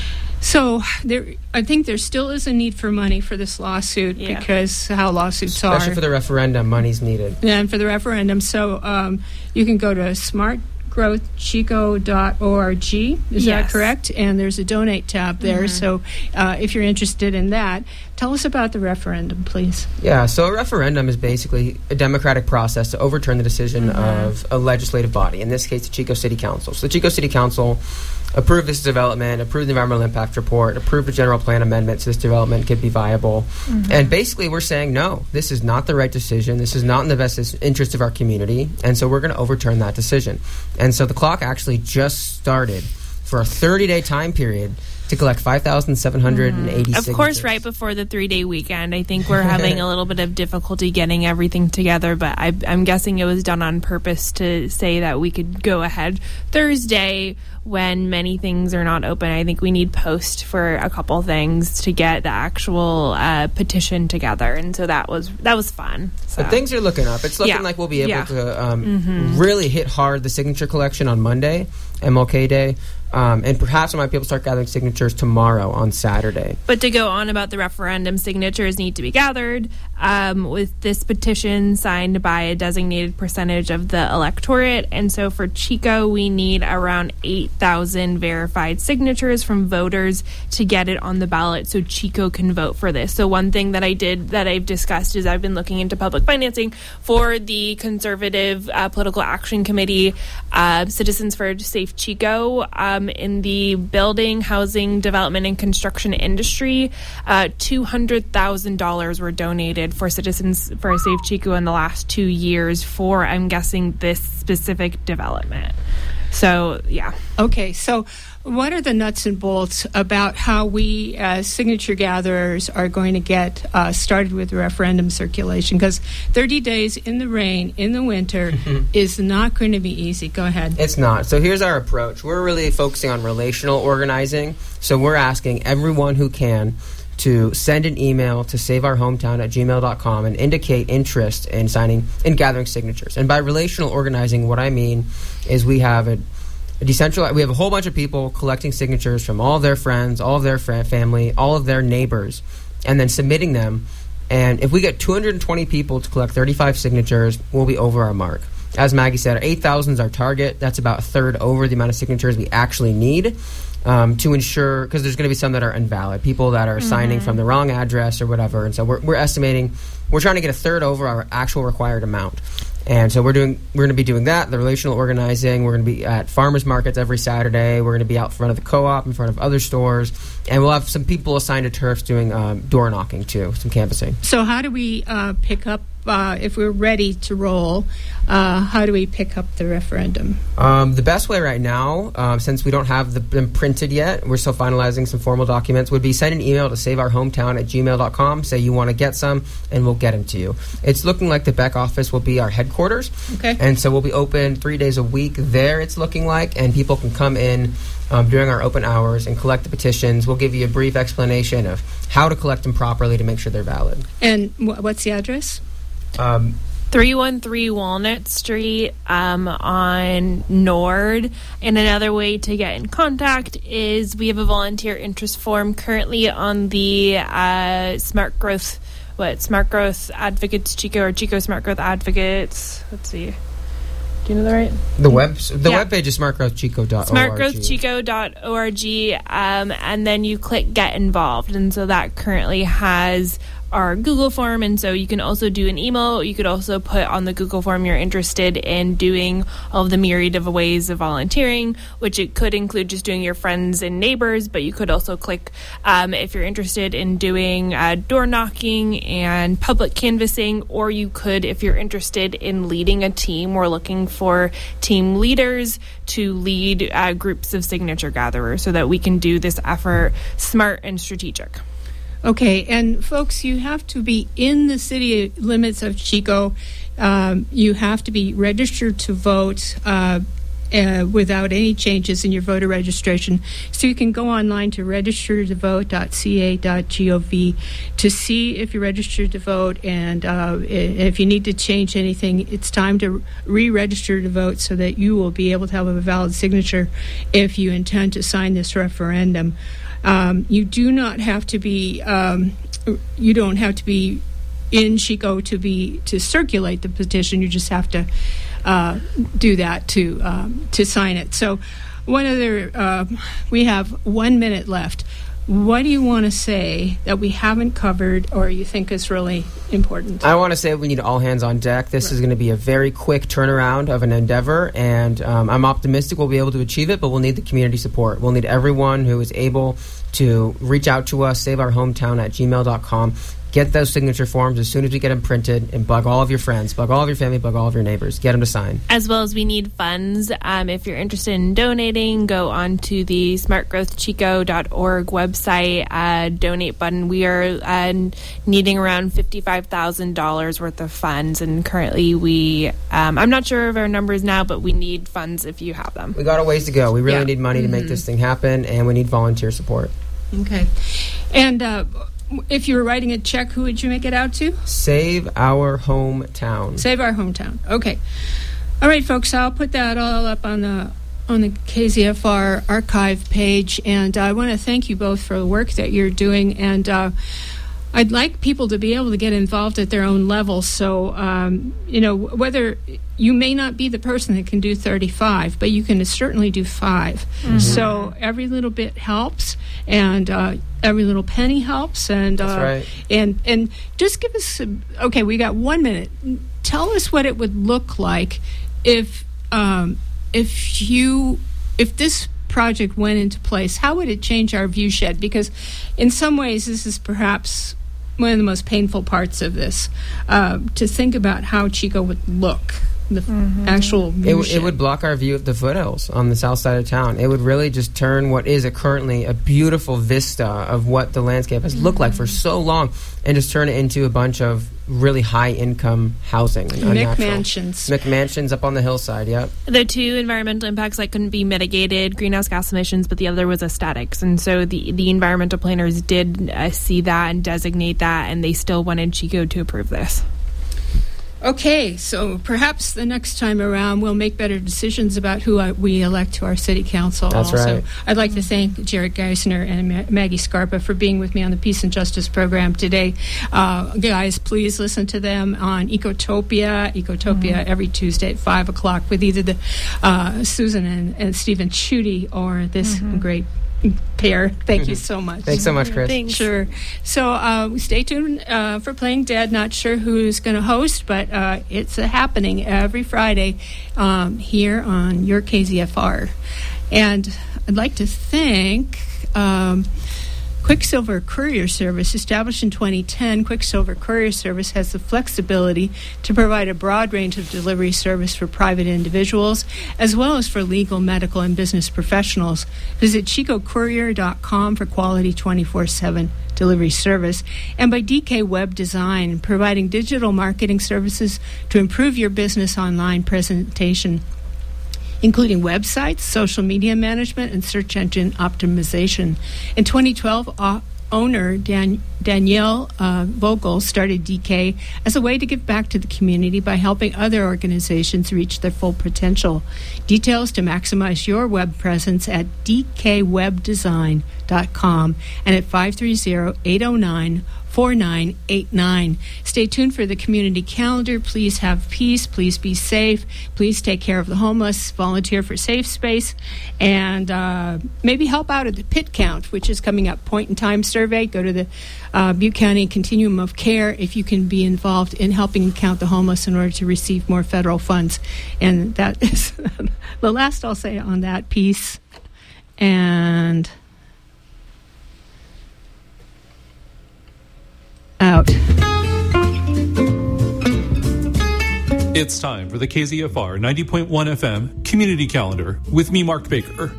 So there, I think there still is a need for money for this lawsuit Yeah. because how lawsuits Especially are, Especially for the referendum, money's needed. and for the referendum. So um, you can go to smart growth chico dot org. Is Yes. that correct? And there's a donate tab there. Mm-hmm. So uh, if you're interested in that, tell us about the referendum, please. Yeah, so a referendum is basically a democratic process to overturn the decision Mm-hmm. of a legislative body, in this case the Chico City Council. So the Chico City Council approved this development, approved the environmental impact report, approved a general plan amendment so this development could be viable. Mm-hmm. And basically we're saying, no, this is not the right decision. This is not in the best interest of our community. And so we're going to overturn that decision. And so the clock actually just started for a thirty-day time period to collect five thousand seven hundred eighty Of signatures. course, right before the three-day weekend. I think we're having a little bit of difficulty getting everything together, but I, I'm guessing it was done on purpose to say that we could go ahead Thursday when many things are not open. I think we need post for a couple things to get the actual uh, petition together, and so that was that was fun. So. But things are looking up. It's looking Yeah. like we'll be able Yeah. to um, Mhm. really hit hard the signature collection on Monday, M L K Day, um, and perhaps we might be able to start gathering signatures tomorrow on Saturday. But to go on about the referendum, signatures need to be gathered um, with this petition signed by a designated percentage of the electorate. And so for Chico, we need around eight thousand verified signatures from voters to get it on the ballot so Chico can vote for this. So one thing that I did that I've discussed is I've been looking into public financing for the Conservative uh, Political Action Committee, uh, Citizens for Safe Chico. Um, in the building, housing, development, and construction industry, uh, two hundred thousand dollars were donated for Citizens for a Safe Chico in the last two years for, I'm guessing, this specific development. So, yeah. Okay, so what are the nuts and bolts about how we, as signature gatherers, are going to get uh, started with the referendum circulation? Because thirty days in the rain, in the winter, is not going to be easy. Go ahead. It's not. So here's our approach. We're really focusing on relational organizing. So we're asking everyone who can to send an email to saveourhometown at gmail dot com and indicate interest in signing in gathering signatures. And by relational organizing, what I mean is we have a, a decentralized, we have a whole bunch of people collecting signatures from all of their friends, all of their fr- family, all of their neighbors, and then submitting them. And if we get two hundred twenty people to collect thirty-five signatures, we'll be over our mark. As Maggie said, eight thousand is our target. That's about a third over the amount of signatures we actually need. Um, to ensure, because there's going to be some that are invalid, people that are mm-hmm. signing from the wrong address or whatever, and so we're, we're estimating, we're trying to get a third over our actual required amount, and so we're doing, we're going to be doing that, the relational organizing. We're going to be at farmers markets every Saturday. We're going to be out front of the co-op, in front of other stores, and we'll have some people assigned to turfs doing um, door knocking too, some canvassing. So how do we uh, pick up, uh, if we're ready to roll, uh, how do we pick up the referendum? Um, the best way right now, um, since we don't have the, them printed yet, we're still finalizing some formal documents, would be send an email to saveourhometown at gmail dot com, say you want to get some, and we'll get them to you. It's looking like the Beck office will be our headquarters, okay. and so we'll be open three days a week there, it's looking like, and people can come in um, during our open hours and collect the petitions. We'll give you a brief explanation of how to collect them properly to make sure they're valid. And wh- what's the address? Um, three one three Walnut Street um, on Nord. And another way to get in contact is we have a volunteer interest form currently on the uh, Smart Growth, what, Smart Growth Advocates Chico or Chico Smart Growth Advocates. Let's see. Do you know the right? The web the Yeah. webpage is smart growth chico dot org. smart growth chico dot org, um, and then you click Get Involved. And so that currently has our Google form, and so you can also do an email. You could also put on the Google form you're interested in doing all of the myriad of ways of volunteering, which it could include just doing your friends and neighbors, but you could also click um, if you're interested in doing uh, door knocking and public canvassing, or you could, if you're interested in leading a team, we're looking for team leaders to lead uh, groups of signature gatherers so that we can do this effort smart and strategic. Okay, and folks, you have to be in the city limits of Chico. Um, you have to be registered to vote uh, uh, without any changes in your voter registration. So you can go online to register to vote dot c a dot gov to see if you're registered to vote, and uh, if you need to change anything, it's time to re-register to vote so that you will be able to have a valid signature if you intend to sign this referendum. Um, you do not have to be. Um, you don't have to be in Chico to be to circulate the petition. You just have to uh, do that to um, to sign it. So, one other. Uh, we have one minute left. What do you want to say that we haven't covered, or you think is really important? I want to say we need all hands on deck. This right. is going to be a very quick turnaround of an endeavor, and um, I'm optimistic we'll be able to achieve it, but we'll need the community support. We'll need everyone who is able to reach out to us, save our hometown at gmail dot com. Get those signature forms as soon as we get them printed, and bug all of your friends, bug all of your family, bug all of your neighbors. Get them to sign. As well as we need funds. Um, if you're interested in donating, go on to the smart growth chico dot org website, uh, donate button. We are uh, needing around fifty-five thousand dollars worth of funds, and currently we, um, I'm not sure of our numbers now, but we need funds if you have them. We got a ways to go. We really Yeah. need money Mm-hmm. to make this thing happen, and we need volunteer support. Okay. And uh, if you were writing a check, who would you make it out to? Save our hometown. Save Our Hometown. Okay. All right, folks. I'll put that all up on the on the K Z F R archive page, and I want to thank you both for the work that you're doing. And uh, I'd like people to be able to get involved at their own level. So, um, you know, whether you may not be the person that can do thirty-five, but you can certainly do five. Mm-hmm. So every little bit helps, and uh, every little penny helps. And That's uh, right. And and just give us. A, okay, we got one minute. Tell us what it would look like if um, if you if this project went into place. How would it change our viewshed? Because in some ways, this is perhaps one of the most painful parts of this, uh, to think about how Chico would look, the Mm-hmm. actual It, viewshed. w- it would block our view of the foothills on the south side of town. It would really just turn what is a currently a beautiful vista of what the landscape has looked like for so long, and just turn it into a bunch of really high-income housing. and unnatural. McMansions. McMansions up on the hillside, yep. The two environmental impacts that couldn't be mitigated, greenhouse gas emissions, but the other was aesthetics. And so the, the environmental planners did uh, see that and designate that, and they still wanted Chico to approve this. Okay, so perhaps the next time around we'll make better decisions about who uh, we elect to our city council. That's also. right. I'd like to thank Jared Geisner and Ma- Maggie Scarpa for being with me on the Peace and Justice program today. Uh, guys, please listen to them on Ecotopia, Ecotopia mm-hmm. every Tuesday at five o'clock with either the uh, Susan and, and Stephen Chudy or this mm-hmm. great pair. Thank you so much. Thanks so much, Chris. Thanks. Sure. So uh, stay tuned uh, for Playing Dead. Not sure who's going to host, but uh, it's uh, happening every Friday um, here on your K Z F R. And I'd like to thank um, Quicksilver Courier Service. Established in twenty ten, Quicksilver Courier Service has the flexibility to provide a broad range of delivery service for private individuals, as well as for legal, medical, and business professionals. Visit chico courier dot com for quality twenty-four seven delivery service, and by D K Web Design, providing digital marketing services to improve your business online presentation, including websites, social media management, and search engine optimization. In twenty twelve, uh, owner Dan- Danielle uh, Vogel started D K as a way to give back to the community by helping other organizations reach their full potential. Details to maximize your web presence at d k web design dot com and at five three zero, eight zero nine, four nine eight nine. Stay tuned for the community calendar. Please have peace. Please be safe. Please take care of the homeless. Volunteer for Safe Space. And uh, maybe help out at the Pit Count, which is coming up. Point in time survey. Go to the uh, Butte County Continuum of Care if you can be involved in helping count the homeless in order to receive more federal funds. And that is the last I'll say on that piece. And out. It's time for the K Z F R ninety point one F M Community Calendar with me, Mark Baker.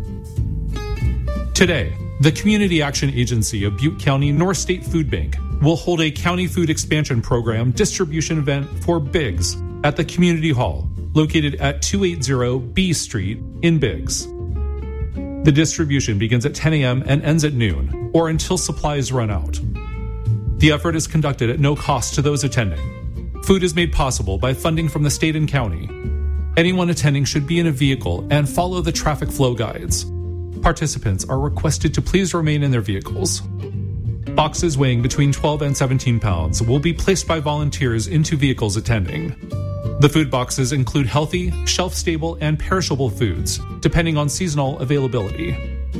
Today, the Community Action Agency of Butte County North State Food Bank will hold a County Food Expansion Program distribution event for Biggs at the Community Hall, located at two eighty B Street in Biggs. The distribution begins at ten a.m. and ends at noon, or until supplies run out. The effort is conducted at no cost to those attending. Food is made possible by funding from the state and county. Anyone attending should be in a vehicle and follow the traffic flow guides. Participants are requested to please remain in their vehicles. Boxes weighing between twelve and seventeen pounds will be placed by volunteers into vehicles attending. The food boxes include healthy, shelf-stable, and perishable foods, depending on seasonal availability.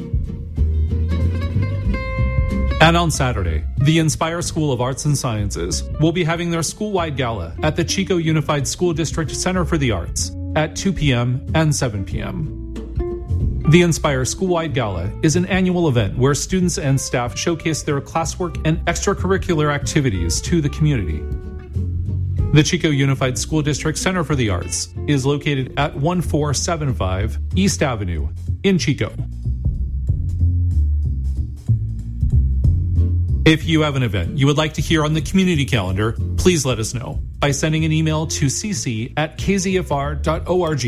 And on Saturday, the Inspire School of Arts and Sciences will be having their school-wide gala at the Chico Unified School District Center for the Arts at two p.m. and seven p.m. The Inspire Schoolwide Gala is an annual event where students and staff showcase their classwork and extracurricular activities to the community. The Chico Unified School District Center for the Arts is located at one four seven five East Avenue in Chico. If you have an event you would like to hear on the community calendar, please let us know by sending an email to cc at k z f r dot org.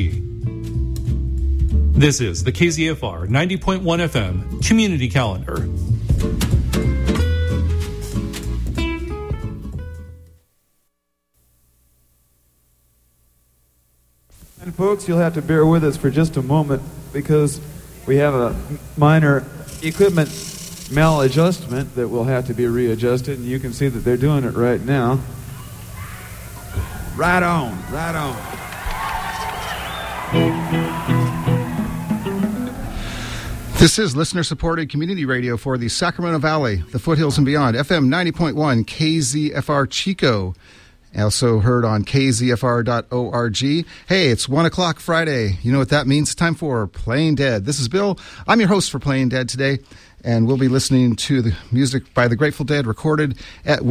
This is the K Z F R ninety point one F M Community Calendar. And folks, you'll have to bear with us for just a moment because we have a minor equipment maladjustment that will have to be readjusted, and you can see that they're doing it right now. Right on, right on. This is listener-supported community radio for the Sacramento Valley, the Foothills and beyond, F M ninety point one K Z F R Chico. Also heard on k z f r dot org. Hey, it's one o'clock Friday. You know what that means? It's time for Playing Dead. This is Bill. I'm your host for Playing Dead today, and we'll be listening to the music by the Grateful Dead recorded at